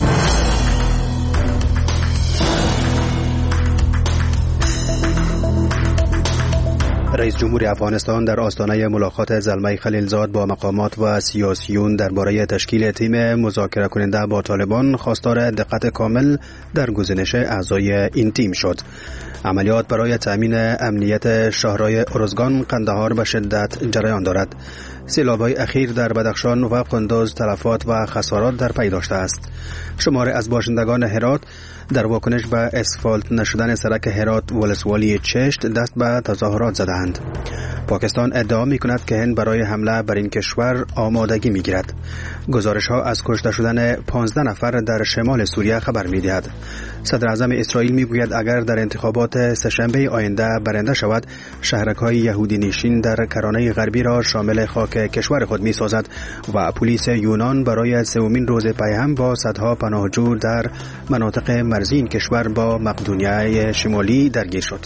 رئیس جمهور افغانستان در آستانه ملاقات زلمه خلیلزاد با مقامات و سیاسیون درباره تشکیل تیم مذاکره کننده با طالبان خواستار دقت کامل در گزینش اعضای این تیم شد. عملیات برای تامین امنیت شهرهای ارزگان، قندهار به شدت جریان دارد. سیلاب‌های اخیر در بدخشان و قندوز تلفات و خسارات در پی داشته است. شماری از باشندگان هرات در واکنش به اسفالت نشدن سرک هرات ولسوالی چشت دست به تظاهرات زدند. پاکستان ادعا می‌کند که هند برای حمله بر این کشور آمادگی می‌گیرد. گزارش‌ها از کشته شدن 15 نفر در شمال سوریه خبر می‌دهد. صدر اعظم اسرائیل می‌گوید اگر در انتخابات سه‌شنبه آینده برنده شود، شهرک‌های یهودی نشین در کرانه غربی را شامل خاک کشور خود می‌سازد و پلیس یونان برای سومین روز پی هم با صدها پناهجو در مناطق مرزی این کشور با مقدونیه شمالی درگیر شد.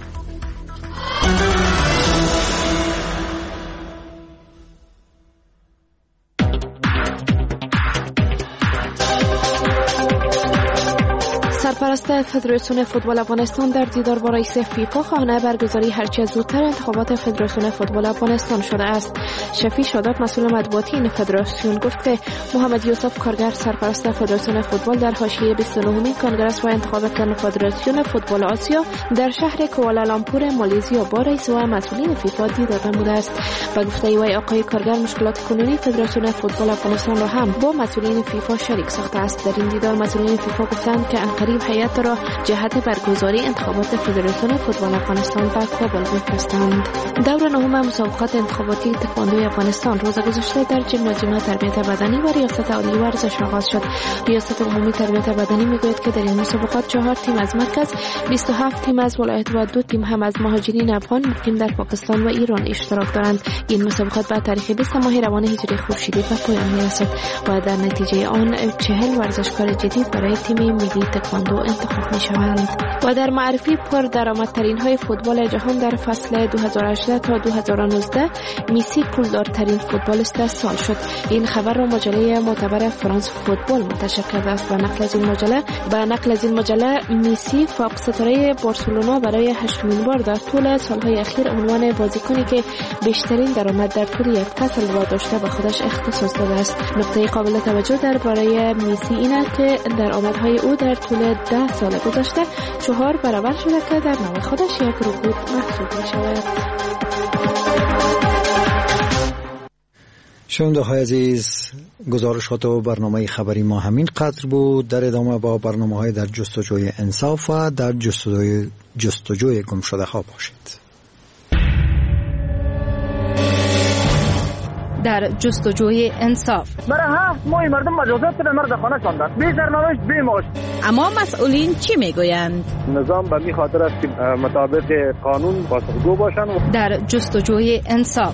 سرپرست فدراسیون فوتبال افغانستان در دیدار با رئیس فیفا خواهان برگزاری هرچه زودتر انتخابات فدراسیون فوتبال افغانستان شده است. شفیع شادات مسئول مطبوعاتی این فدراسیون گفت که محمد یوسف کارگر سرپرست فدراسیون فوتبال در حاشیه 29مین کنگره و انتخابات فدراسیون فوتبال آسیا در شهر کوالالامپور مالزیا با رئیس و مسئولین فیفا دیدار نموده است. به گفته وی آقای کارگر مشکلات کنونی فدراسیون فوتبال افغانستان را هم با مسئولین فیفا شریک ساخته است. در این دیدار مسئولین فیفا گفتند که عنقریب هیئت را جهت برگزاری انتخابات فدراسیون فوتبال افغانستان به کابل می‌فرستند. دور نهم مسابقات انتخاباتی تکواندو افغانستان روز گذشته در جمع تربیت بدنی و ریاست عالی ورزش آغاز شد. ریاست عمومی تربیت بدنی میگوید که در این مسابقات 4 تیم از مرکز، 27 تیم از ولایت و 2 تیم هم از مهاجرین افغان مقیم در پاکستان و ایران اشتراک دارند. این مسابقات به تاریخ 20 ماه روان هجری خورشیدی به پایان میرسد و در نتیجه آن 40 ورزشکار جدید برای تیم ملی تکواندو انتخاب می شوند. و در معرفی پر درآمدترین های فوتبال جهان در فصل 2018 تا 2019 میسی پولدارترین فوتبالیست سال شد. این خبر را مجله معتبر فرانس فوتبال منتشر کرده است. به نقل از این مجله میسی فوق ستاره بارسلونا برای 8مین بار در طول سالهای اخیر عنوان بازیکنی که بیشترین درآمد در طول یک فصل را داشته به خودش اختصاص داده است. نکته قابل توجه درباره میسی این است که درآمدهای او در طول 10 سال گذشته 4 برابر شده که در نوع خودش یک رکود محسوب می شود. شنونده‌های عزیز، گزارشات و برنامه خبری ما همین قدر بود. در ادامه با برنامه‌های در جستجوی انصاف و در جستجوی گمشده‌ها باشید. در جستجوی انصاف برای 7 ماه مردم مجازات به مرد خانه شاندند، بی سرنوشت بی معاش. اما مسئولین چی میگویند؟ نظام به می خاطر است که مطابق قانون پاسخگو باشند. در جستجوی انصاف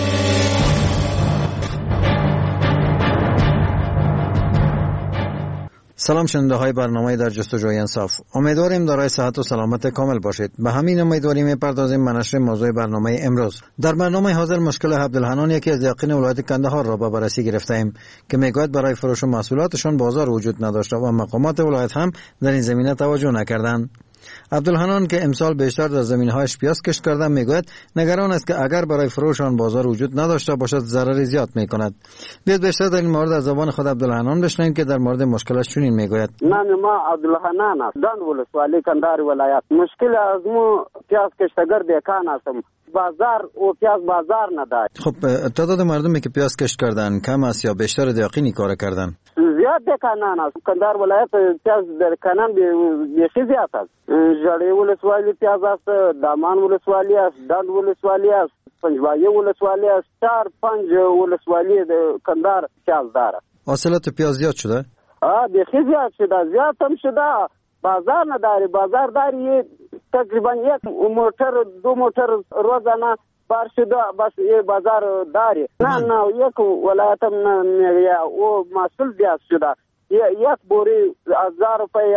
سلام شنونده های برنامه در جستجوی انصاف، امیدواریم دارای صحت و سلامت کامل باشید. به همین امیدواری میپردازیم به نشر موضوع برنامه امروز. در برنامه حاضر مشکل عبدالحنان یکی از یقین ولایت کندهار را به بررسی گرفتیم که میگوید برای فروش محصولاتشان بازار وجود نداشته و مقامات ولایت هم در این زمینه توجه نکردند. عبدالحنان که امسال بیشتر در زمین‌هایش پیاز کشت کرده میگوید نگران است که اگر برای فروش آن بازار وجود نداشته باشد ضرری زیاد میکند. بیاید بیشتر در این مورد از زبان خود عبدالحنان بشنویم که در مورد مشکلش چنین میگوید. نام ما عبدالحنان است. دند ولسوالی کندهار ولایت. مشکل از مو پیاز کشتگر دیکان هستم. بازار و پیاز بازار ندارد. خب تعداد مردمی که پیاز کشت کردن کم است یا بیشتر دیقینی کار کردن؟ زیاد دیکانان است. کندهار ولایت پیاز در کنان بیشتر زیاد است. جړی ولسوالی پیاز است، دامان ولسوالی است، دند ولسوالی است، پنجوایه ولسوالی است، 4-5 ولسوالی د کندهار پیاز داره. حاصلات پیاز زیاد شده؟ بیخی زیاد شده، زیاد هم شده. بازار نداری، بازار داری تقریبا 1 موتر 2 موتر روزانه بار شده، بس یه بازار داری. نه یک ولایت هم نه او محصول زیاد شده. یک بوری 1000 روپये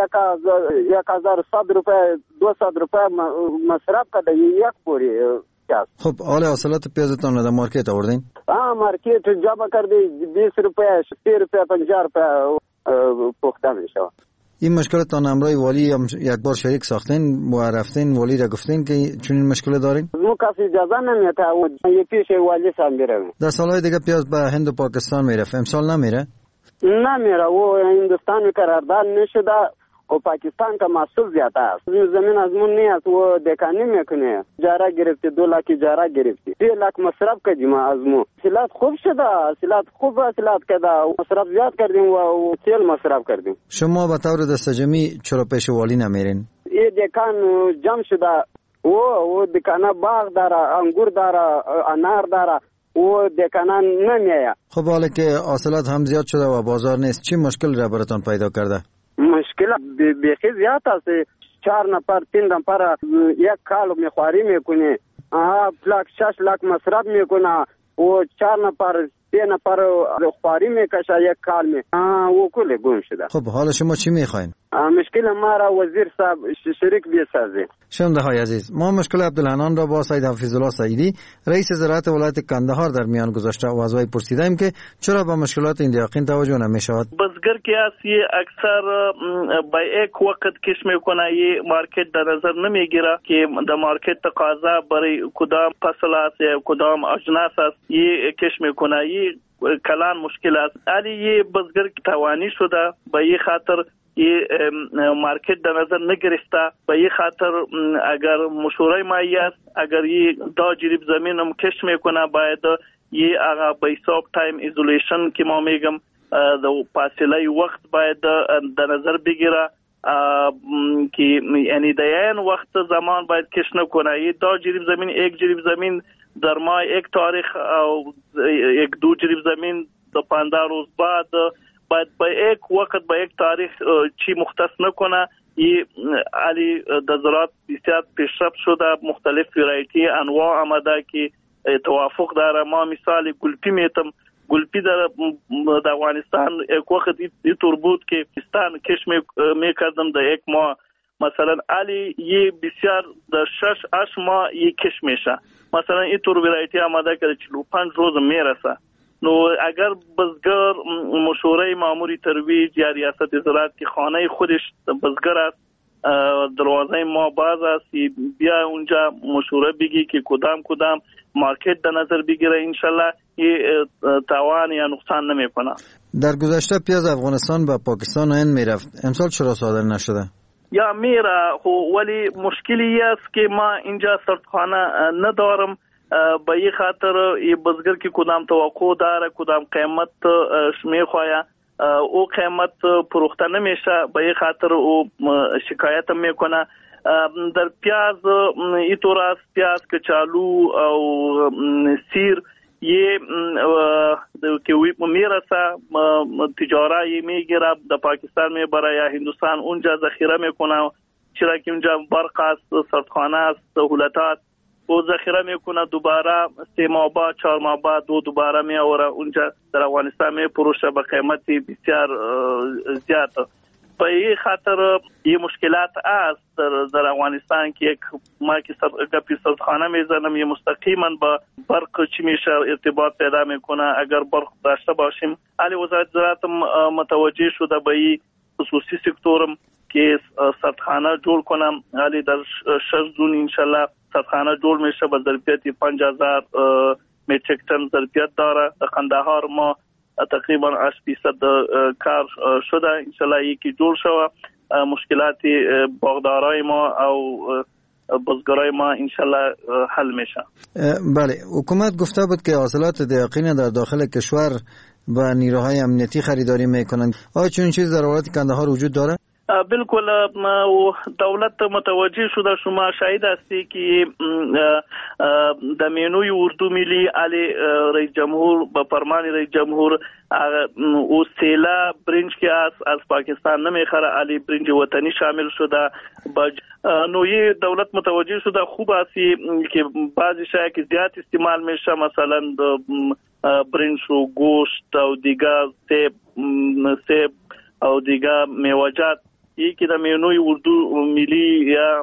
1100 روپये 200 روپये مصرف کرده یک بوری پیاز. خب حال حاصلات پیازتان در مارکت آوردین؟ مارکت جمع کردی 20 روپये 30 روپये 50 روپये پخته میشه. این مشکلتان همراه والی یک بار شریک ساختین و رفتین والی را گفتین که چنین مشکل دارین؟ مو کسی اجازه نمیده و پیش والی سام میره. در سالهای دیگه پیاز به هند و پاکستان میرفت، امسال نمیره؟ نمیره و هندوستان قرارداد نشده و پاکستان که محصول زیاده است. زمین از من نیست و دکانی میکنه. جاره گرفتی 2 لک جاره گرفتی 3 لک مصرف کردیم از مو. سلات خوب شده، سلات خوب سلات کرده، مصرف زیاد کردیم و تیل مصرف کردیم. شما به طور دست جمعی چرا پیش والی نمیرین؟ این دکان جمع شده و دکانه باغ داره، انگور داره، انار داره و دکانان نمیه. خب حالا که حاصلات هم زیاد شده و بازار نیست، چی مشکل را براتون پیدا کرده؟ مشکل بیخی زیاد است. 4 نفر 3 نفر یک کال میخواری میکنه، پلاک 6 لک مصرف میکنه و 4 نفر 3 نفر خواری میکشه یک کال می و کل گم شده. خب حالا شما چی میخواین؟ مشکل ما را وزیر صاحب شریک بیسازه. شنونده های عزیز، ما مشکل عبدالحنان را با سید حفیظالله سعیدی رئیس زراعت ولایت کندهار در میان گذاشته و از وی پرسیدیم که چرا به مشکلات این دیقین توجه نمیشود. بزگر که است اکثر با یک وقت کش میکنه، یه مارکت در نظر نمیگیره که در مارکت تقاضا برای کدام فصل است یا کدام اجناس است، یه کش میکنه. یه کلان مشکل است. علی یه بزگر توانی شده به یه خاطر یه مارکت در نظر نگرفته، به یه خاطر اگر مشوره مایی است، اگر یه دا جریب زمین هم کش میکنه باید یه اگر به حساب تایم ایزولیشن که ما میگم فاصله وقت باید در نظر بگیره که یعنی در این وقت زمان باید کش نکنه. یه دا جریب زمین 1 جریب زمین در ماه 1 تاریخ او 1-2 جریب زمین در 15 روز بعد باید با یک وقت با یک تاریخ چی مختص نکنه. این علی در زراعت بسیار پیشرفت شده، مختلف ورایتی انواع آمده که توافق داره. ما مثال گلپی میتم، گلپی در افغانستان یک وقت اینطور بود که پاکستان کش میکردم در 1 ماه، مثلا علی یه بسیار در 6-8 ماه یه کش میشه. مثلا اینطور ورایتی آمده که 45 روز میرسه. نو اگر بزگر مشوره ماموری ترویج یا ریاست زراعت که خانه خودش بزگر است، دروازه ما باز است، بیا اونجا مشوره بگی که کدام مارکت در نظر بگیره، انشالله یه تاوان یا نقصان نمی کنه. در گذشته پیاز افغانستان و پاکستان این میرفت، امسال چرا صادر نشده؟ یا میره ولی مشکلی است که ما اینجا سرطخانه ندارم. به یه خاطر یه بزگر که کدام توقع داره، کدام قیمت میخواه، او قیمت پروخته نمیشه، به یه خاطر او شکایت میکنه. در پیاز اینطور است، پیاز کچالو او سیر یه که میرسه تجاره میگیره در پاکستان میبره یا هندوستان اونجا ذخیره میکنه، چرا که اونجا برق است، سرطخانه است، سهولتات و ذخیره میکنه، دوباره 3 ماه بعد 4 ماه بعد دوباره میآوره اونجا در افغانستان میفروشه به قیمتی بسیار زیاد. به این خاطر یه مشکلات است در افغانستان که ما که سرطخانه میزنم یه مستقیما با برق چی میشه ارتباط پیدا میکنه. اگر برق داشته باشیم، علی وزارت زراعت متوجه شده به این خصوصی سکتورم که سردخانه جور کنم، ولی در 6 جون انشالله سردخانه جور میشه با ظرفیت 5000 متریک تن ظرفیت داره. در قندهار ما تقریبا 8% کار شده، انشالله یکی جور شود. مشکلات باغدارای ما او بزگرای ما انشالله حل میشه. بله، حکومت گفته بود که حاصلات دقیقین در داخل کشور و نیروهای امنیتی خریداری میکنند. آیا چون چیز در ولایت قندهار وجود داره؟ بالکل، دولت متوجه شده. شما شاهد هستی که در مینوی اردو ملی علی رئیس جمهور به فرمان رئیس جمهور او سیلا برنج که از پاکستان نمیخره، علی برنج وطنی شامل شده. نوعی دولت متوجه شده. خوب هستی که بعضی شاید که زیاد استعمال میشه، مثلا برنج و گوشت و دیگه سیب او دیگه میوجات، یکی در مینوی اردو ملی یا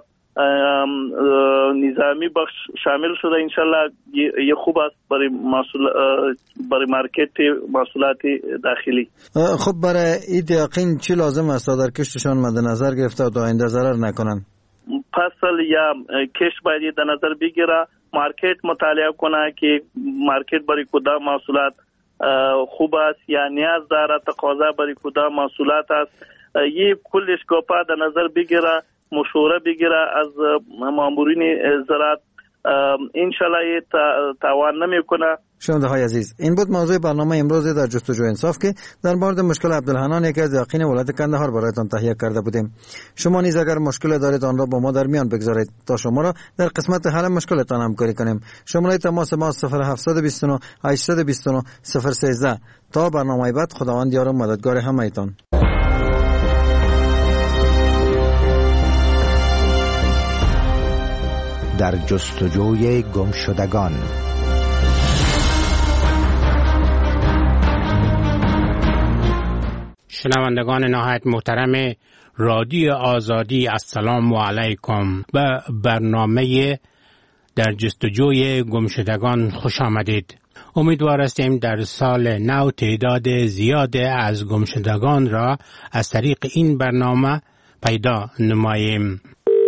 نظامی بخش شامل شده. انشالله یه خوب است برای مارکت محصولات داخلی. خب برای این یقین چی لازم است در کشتشان مد نظر گرفته تا آینده ضرر نکنن؟ فصل یا کشت باید در نظر بگیره، مارکت مطالعه کنه که مارکت برای کدام محصولات خوب است یا نیاز داره، تقاضا برای کدام محصولات است. یه کلش گپا در نظر بگیره، مشوره بگیره از مامورین زراعت. انشالله تاوان نمیکنه. شنونده های عزیز، این بود موضوع برنامه امروز در جستجو انصاف که در مورد مشکل عبدالحنان، یکی از یقین ولایت قندهار، برایتان تهیه کرده بودیم. شما نیز اگر مشکل دارید آن را با ما در میان بگذارید تا شما را در قسمت حل مشکلتان همکاری کنیم. شماره تماس ما 0729 829 013. تا برنامه بعد، خداوند یار و مددگار همه‌تان. در جستجوی گمشدگان. شنوندگان نهایت محترم رادیو آزادی، السلام علیکم. به برنامه در جستجوی گمشدگان خوش آمدید. امیدوار هستیم در سال نو تعداد زیاد از گمشدگان را از طریق این برنامه پیدا نماییم.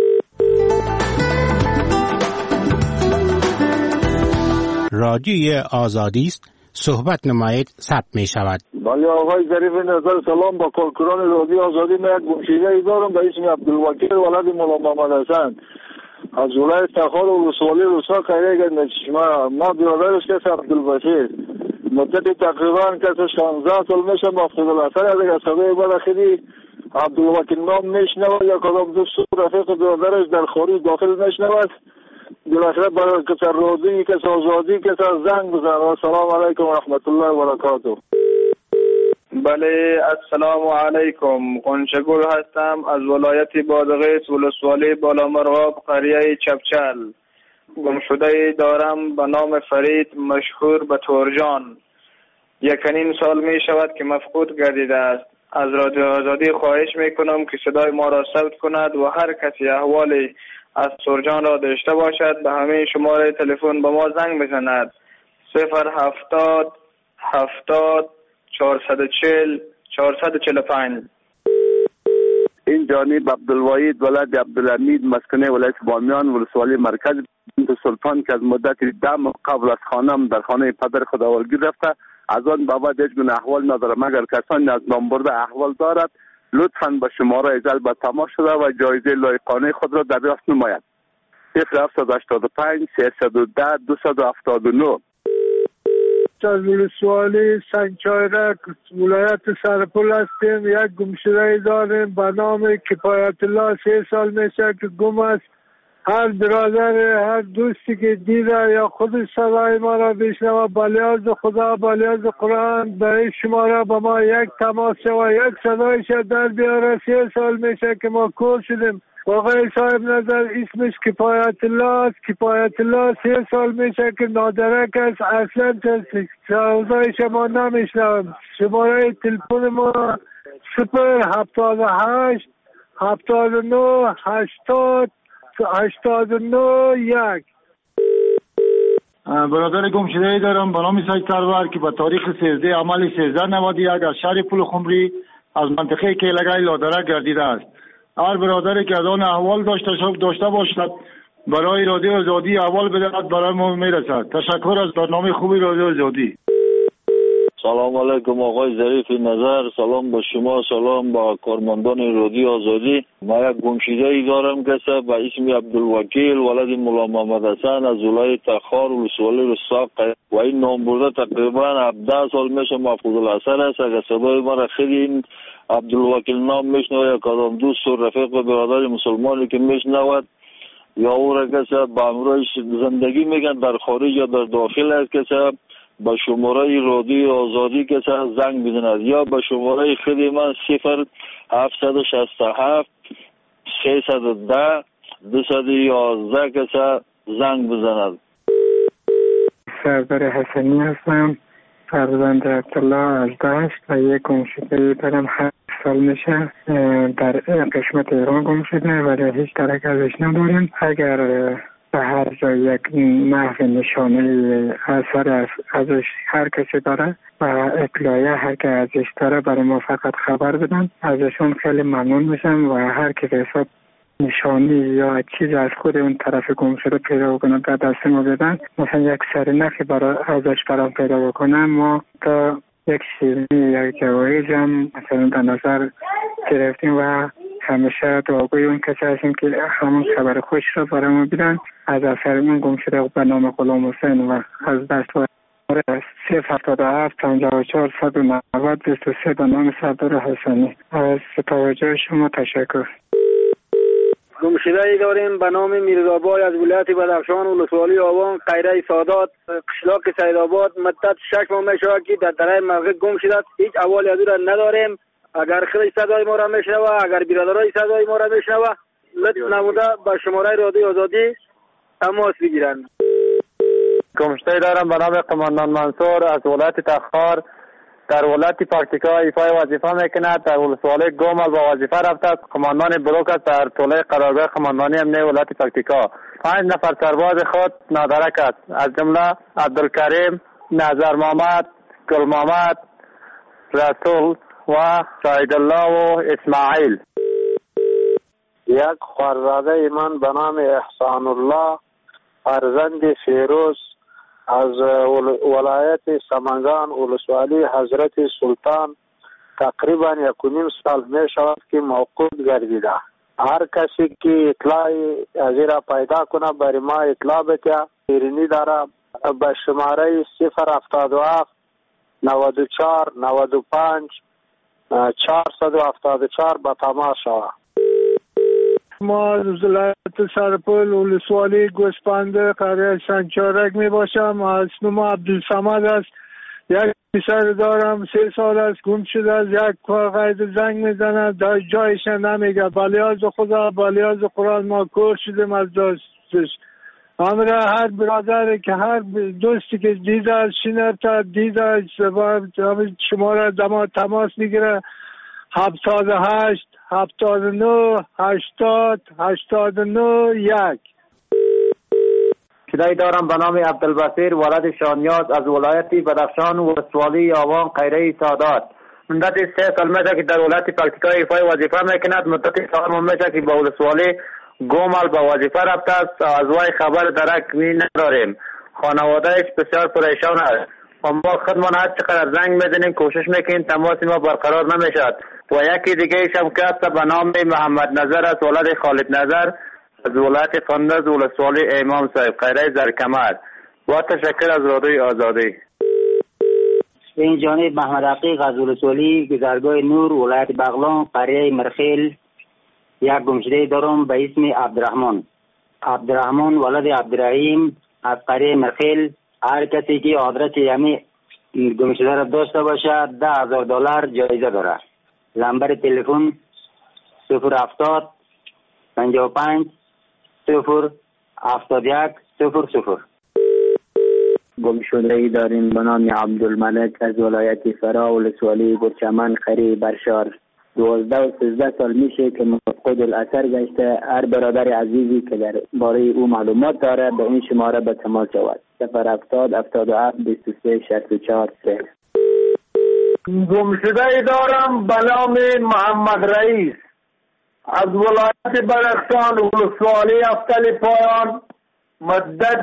رادیوی آزادی است، صحبت نمایید، ثبت می شود. بله آقای ظریف نظر، سلام با کارکنان رادیو آزادی. من یک گمشده دارم به اسم عبدالوکیل ولد مولا محمد حسن از ولایت تخار و ولسوالی روسا قریه گنج. ما برادرش کس عبدالبشیر مدت تقریبا کس 16 سال میشه مفقود الاثر از صدای بداخلی عبدالوکیل نام میشنود یا کدام دوست رفیق برادرش در خارج داخل میشنود. بالاخره برای کسر رادی، کسر آزادی، کسر زنگ بزن. السلام علیکم و رحمت الله و برکاته. بله، السلام علیکم. قنچگل هستم از ولایت بادغیس، ولسوالی بالامرغاب، قریه چپچل. گمشده دارم به نام فرید، مشهور به تورجان. 1.5 سال می شود که مفقود گردیده است. از رادیو آزادی خواهش می کنم که صدای ما را ثبت کند و هر کسی احوالی از تورجان را داشته باشد به همه شماره تلفن به ما زنگ بزند. 070 70 440 445. این جانب عبدالوحید ولد عبدالحمید، مسکن ولایت بامیان، ولسوالی مرکز سلطان که از مدت 10 قبل از خانم در خانه پدر خداوندگیر رفته، از آن بابت هیچ گونه احوال ندارم. اگر کسانی از نام برده احوال دارد لطفاً به شماره جلب تماس شده و جایزه لایقانه خود را دریافت نماید. 0785 310 279. از ولسوالی سنگچایرک ولایت سرپل هستیم. یک گمشده داریم به نام کفایت الله. 3 سال میشه که گم است. هر برادر، هر دوستی که دیده یا خودش صدای ما را بشنوه، به لحاظ خدا، به لحاظ قرآن، به این شماره به ما یک تماس و یک صدایش در بیاره. 3 سال میشه که ما کور شدیم. آقای صاحب نظر اسمش کفایت الله است. کفایت الله 3 سال میشه که نادرک است. اصلا صدایش ما نمیشنویم. شماره تلفن ما 078 79 80 89 1. برادر گمشده دارم به نام سید سرور که به تاریخ 13 عمل 1391 از شهر پل خمری از منطقه کیلگای لادره گردیده است. هر برادری که از آن احوال داشته باشد برای رادیو آزادی احوال بدهد برای ما میرسد. تشکر از برنامه خوبی رادیو آزادی. سلام علیکم آقای ظریف نظر، سلام با شما، سلام با کارمندان رادیو آزادی. ما یک گمشده ای دارم که به اسم عبدالوکیل ولد مولا محمد حسن از ولایت تخار ولسوالی رساق و این نام برده تقریبا 17 سال میشه محفوظ الاثر است. اگر صدای ما را خیلی این عبدالوکیل نام میشنوه یا کدام دوست و رفیق و برادر مسلمانی که میشنود یا او را که به امروز زندگی میگن در خارج یا در داخل است که با شماره رادیو آزادی که زنگ بزند یا با شماره خود من 0767 310 211 که زنگ بزند. سردار حسنی هستم، فرزند عبدالله از دشت و یک گمشده دارم 7 سال میشه در قسمت ایران گمشده ولی هیچ درک ازش نداریم. اگر به هر جای یک محو نشانه اثر ازش هر کسی داره و اطلاعیه هر که ازش داره برای ما فقط خبر بدن، ازشون خیلی ممنون میشم و هر که حساب نشانی یا چیز از خود اون طرف گم شده پیدا بکنه در دست ما بدن، مثلا یک سرنخی برای ازش برام پیدا بکنن، ما تا یک شیرینی یک جوایز هم مثلا در نظر گرفتیم و همیشه دعاگوی اون کسی هستیم که همون خبر خوش را برای ما بیدن. از اثر من گم شده به نام غلام حسین و از دست 077 54 190 23 به نام سردار حسنی. از توجه شما تشکر. گمشده ای داریم به نام میرزابای از ولایت بدخشان ولسوالی آوان قیره سادات قشلاق سیدآباد. مدت 6 ماه میشه که در درای مرغ گم شده. هیچ احوالی از او را نداریم. اگر خودش صدای ما را میشنوه، اگر برادرای صدای ما را میشنوه، لطف نموده به شماره رادیو آزادی تماس بگیرن. گمشده دارم به نام قماندان منصور از ولایت تخار در ولایت پکتیکا ایفای وظیفه میکند. در ولسوالی گومل با وظیفه رفته است. قماندان بلوک است در طوله قرارگاه قماندانی امنیه ولایت پکتیکا. 5 نفر سرباز خود نادرک است، از جمله عبدالکریم، نظر محمد، گل محمد، رسول و شاهد الله و اسماعیل. یک خواهرزاده من به نام احسان الله فرزند فیروز از ولایت سمنگان ولسوالی حضرت سلطان تقریبا 1.5 سال می شود که موقوف گردیده. هر کسی که اطلاعی از را پیدا کنه برای ما اطلاع بده. ایرانی داره به شماره 077 94 95 474 به تماس شود. ما از ولایت سرپل ولسوالی گوسپنده قریه سنگچارک می باشم. اسمم عبدالصمد است. یک پسر دارم 3 سال است گم شده است. یک قید زنگ میزنه در جایش نمیگه. بلیاز خدا بلیاز قرآن ما کور شدیم از دستش. همراه هر برادری که هر دوستی که دیده از شنرتا دیده شما را دما تماس میگیره 78 79 80 89 1. شده‌ای دارم به نام عبدالبصیر ولد شانیاز از ولایت بدخشان ولسوالی آوان قیره سادات. مدت 3 سال میشه که در ولایت پکتیکا ایفای وظیفه میکند. مدت 4 ماه میشه که به ولسوالی گومل به وظیفه رفته است. از وی خبر درک نداریم. خانوادهش بسیار پریشان است و ما خودمان هر چقدر زنگ میزنیم کوشش میکنیم تماس ما برقرار نمیشد. و یکی دیگه ایشم که است به نام محمد نظر است ولد خالد نظر از ولایت فندز ولسوالی امام صاحب قیره زرکمر. و تشکر از رادیو آزادی. این جانب محمد عقیق از ولسوالی گذرگاه نور ولایت بغلان قریه مرخیل. یک گمشده دارم به اسم عبدالرحمن ولد عبدالرحیم از قریه مرخیل. هر کسی که آدرس یعنی گمشده را داشته باشد $10,000 جایزه داره. نمبر تلفن 070 55 0 71 00. گمشده ای داریم به نام عبدالملک از ولایت فرا ولسوالی گرچمن قریه برشار. 12 و 13 سال میشه که مفقود الاثر گشته. هر برادر عزیزی که در باره او معلومات داره به این شماره به تماس شود. 070 77 23 64 3. گمشده ای دارم به نام محمد رئیس از ولایت بدخشان ولسوالی افتل پایان مدت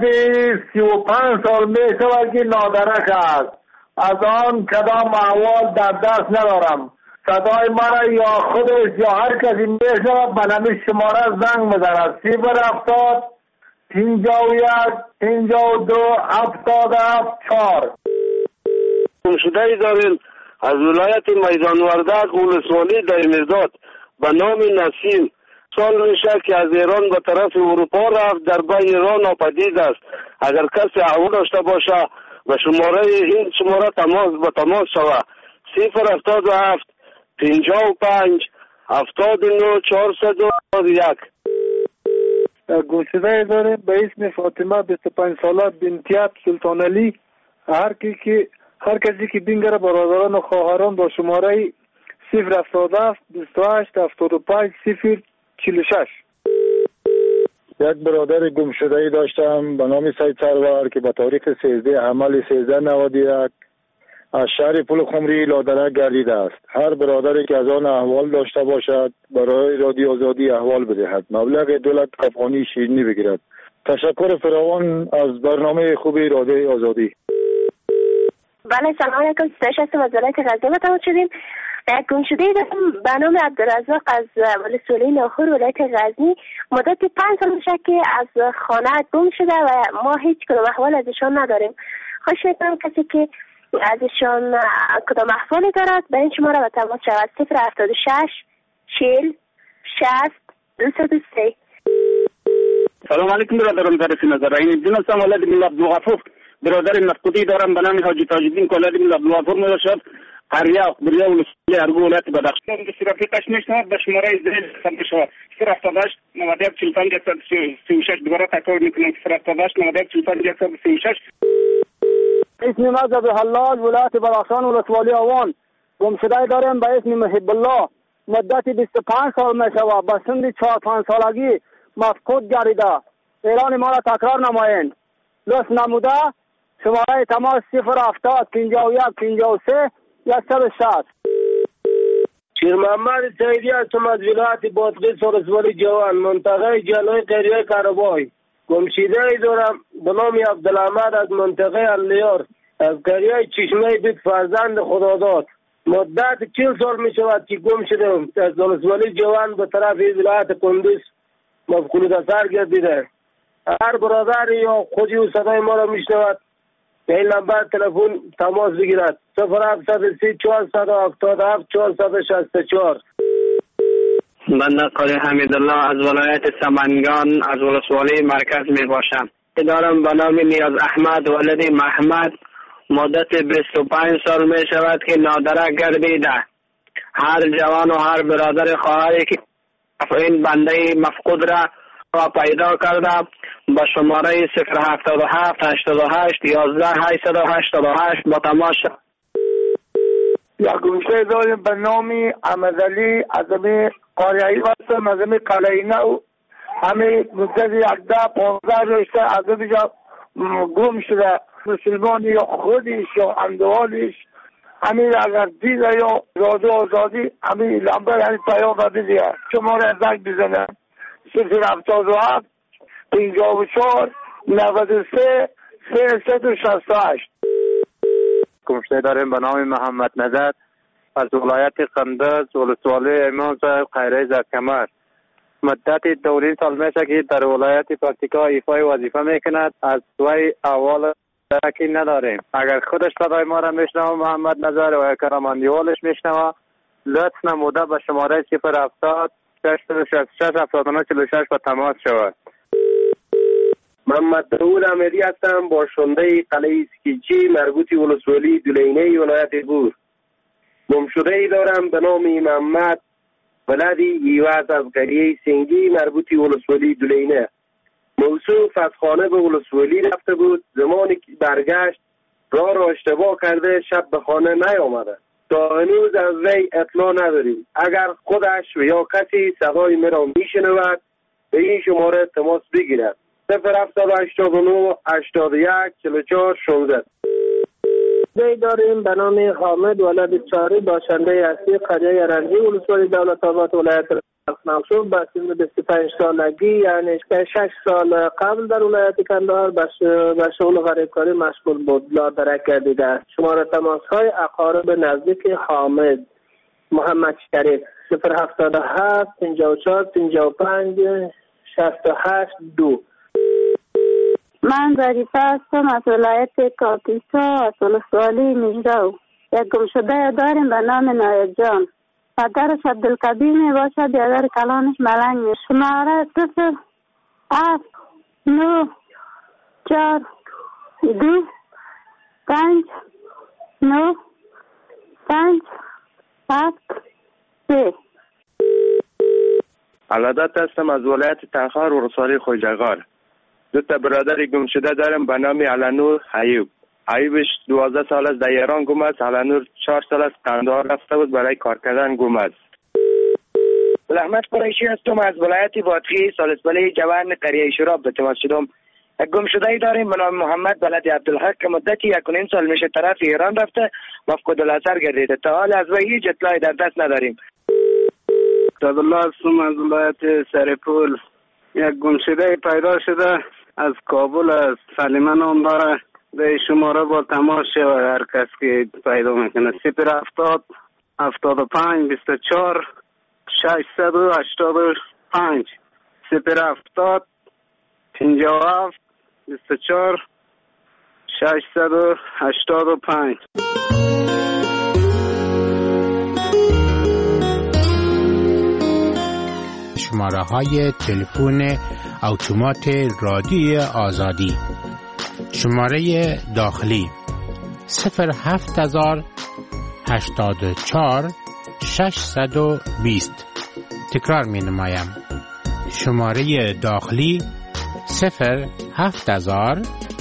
35 سال می شود که نادرک است. از آن کدام احوال در دست ندارم. صدای مرا یا خودش یا هر کسی می شود به نمی شماره زنگ بزند. 070 51 52 77 4. گمشده داریم از ولایت میدان وردک ولسوالی دایمیرداد به نام نسیم. سال میشه که از ایران به طرف اروپا رفت، در بین ایران ناپدید است. اگر کسی احوال داشته باشه به شماره این شماره تماس شود. 077 55 79 401. گمشده داریم به اسم فاطمه 25 ساله بنتیاب سلطان علی. هر کسی که بینگره برادران و خواهران با شماره 077 28 75 046. یک برادر گمشده داشتم به نام سید سرور که به تاریخ 13 حمل 1391 از شهر پل خمری لادرک گردیده است. هر برادری که از آن احوال داشته باشد برای رادیو آزادی احوال بدهد. مبلغ دولت افغانی شیرینی بگیرد. تشکر فراوان از برنامه خوبی رادیو آزادی. بله سلام علیکم. سیش هستم از ولایت غزنی متوجه شدیم. گمشده دارم به نام عبدالرزاق از ولسوالی لاهور ولایت غزنی. مدت 5 سال میشه که از خانه گم شده و ما هیچ کدام احوال ازشان نداریم. خواهش میکنم کسی که ازشان کدام احوالی دارد به این شماره به تماس شود. 076 40 60 203. سلام علیکم برادران طرف نظر این دین هستم ولد من عبدالغفور. برادر مفقودی دارم به نام حاجی تاج الدین کولادی من عبدالغفور می باشد. قریه بریا ولسوالی ارگو ولایت بدخشان. رفیقش میشنود به شماره 078 078 91 45 136. دوباره تکرار میکنم 078 91 45 136. اسم مذهب حلال ولایت بدخشان ولسوالی آوان. گمشده داریم به اسم محب الله. مدت 25 سال می شود. به سن 4-5 سالگی مفقود گردیده. ایران ما را تکرار نمایند. لطف نموده شماره تماس 070 51 53 160. شیر محمد سیدی هستم از ولایت بادغیس ولسوالی جوان منطقه جلوی قریه کربای. گمشده ای دارم به نام عبدالحمد از منطقه الیار از قریه چشمه بید فرزند خداداد. مدت 40 سال می شود که گم شدم. از ولسوالی جوان به طرف ولایت کندوز مفقود سر گردیده. هر برادر یا خودی و صدای ما را میشنود به این نمبر تلفن تماس بگیرد. 0730 477 464. بنده قاری حمیدالله از ولایت سمنگان از ولسوالی مرکز می باشم. دارم به نام نیاز احمد ولد محمد. مدت 25 سال می شود که نادرک گردیده. هر جوان و هر برادر خواهری که این بنده مفقود را پیدا کرده با شماره 077 88 11 888 با تماس شد. یک گمشده داریم به نام احمدعلی از امی قاریایی هستم از امی قلعینه. همه مدت 10-15 رشته از امی جا گم شده. مسلمانی یا خودش یا اندوالش همین اگر دیده یا رادیو آزادی همین لمبه یعنی پیام بدیده شماره زنگ بزنه 077 54 93 368. گمشده داریم به نام محمد نظر از ولایت قندز ولسوالی امام صاحب خیره زرکمر. مدت 2 سال میشه که در ولایت پکتیکا ایفای وظیفه میکند. از وی احوال درکی نداریم. اگر خودش صدای ما را میشنوه محمد نظر و کراماندیوالش میشنوه لطف نموده به شماره 070 666 79 46 با تماس شود. محمد داود امیری هستم باشنده قلعه اسکیچی مربوطی ولسوالی دولینه ولایت بور. گمشده ای دارم به نام محمد ولدی ایواز از قریه سنگی مربوطی ولسوالی دولینه. موصوف از خانه به ولسوالی رفته بود. زمانی که برگشت راه را اشتباه کرده شب به خانه نیامده. تا هنوز از وی اطلاع نداریم. اگر خودش و یا کسی صدای مرا میشنود به این شماره تماس بگیرد. 0789 81 44 16. داریم به نام حامد ولد چاری باشنده اصلی قریه رنجی ولسوالی دولت آباد ولایت مغصوب به سن 25 سالگی، یعنی 6 سال قبل در ولایت کندهار به شغل غریبکاری مشغول بود. لادرک گردیده است. شماره تماس‌های اقارب نزدیک حامد محمد شریف 077 54 55 68 2. من ظریفه هستم از ولایت کاپیسا از ولسوالی میژرو. یک گمشده داریم به نام نایب جان. پدرش عبدالکبیر می باشد، بیادر کلانش ملنگ می. شماره 0 7 9 4 2 5 9 5 7 3. علادت هستم از ولایت تخار و رسالی خوجغار. دو تا برادر گم شده دارم به نام علنور ایوب. ایوبش 12 سال است در ایران گم است. علنور 4 سال است قندهار رفته بود برای کار کردن گم است. احمد قریشی هستم از ولایت بادغیس سالسبله جوان قریه شراب به تماس شدم. یک گم شده ای داریم به نام محمد بلد عبدالحق که مدتی 1.5 سال میشه طرف ایران رفته مفقود الاثر گردیده. تا حال از وی هیچ اطلاعی در دست نداریم. عبدالله هستم از ولایت سرپول. یک گم شده پیدا شده از کابل است. سلیمه نام داره. به شماره با تماس شود هر کس که پیدا میکنه. 070 75 24 685 070 57 24 685. شماره های تلفن اتومات رادیوی آزادی. شماره داخلی 07000 84 620. تکرار می نمایم. شماره داخلی 07000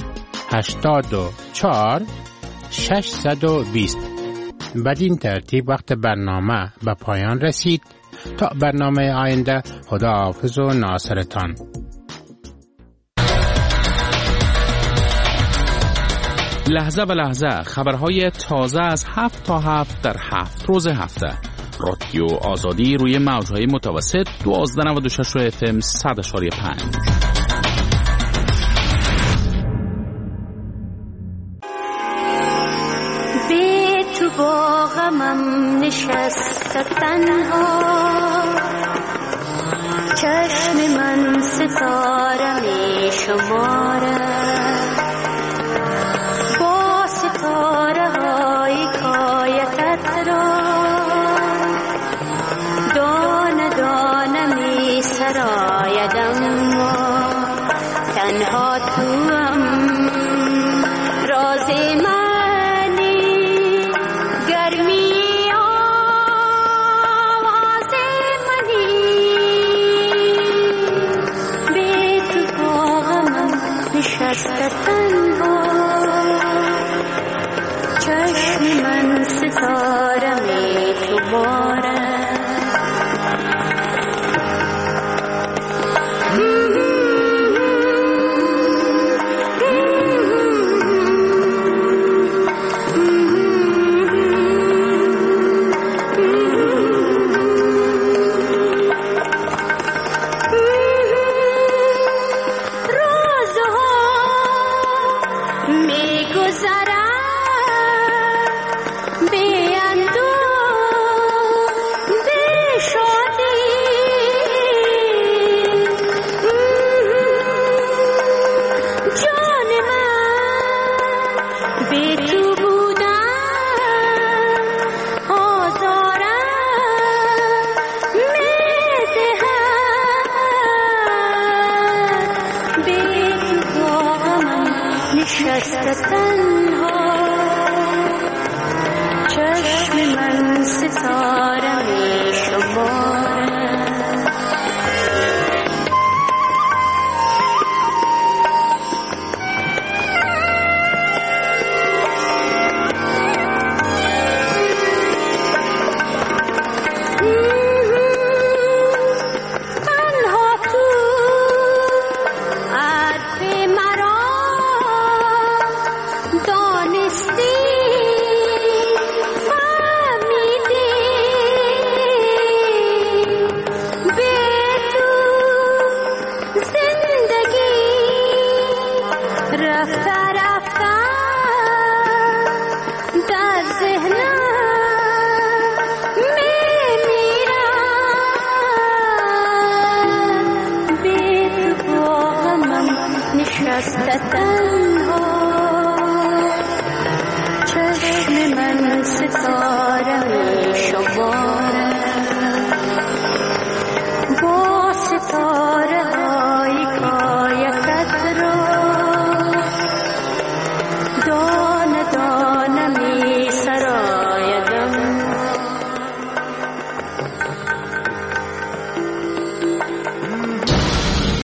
84 620. بدین ترتیب وقت برنامه به پایان رسید. تا برنامه آینده، خداحافظ و ناصرتان. لحظه به لحظه خبرهای تازه از 7 تا 7 در 7 روز هفته. رادیو آزادی روی موجهای متوسط 1296 FM 100.5. به تو با غمم نشست تنها، چشم من ستاره می شمارد، با ستاره های کایتت را دانه دانه می سرایدم، تنها توام راز منی، گرمی آواز منی، به تو با غمم نشسته تنها، چشم من ستاره می شمارد. دانستی فهمیدی نشست تنها چشم من ستاره می شمارد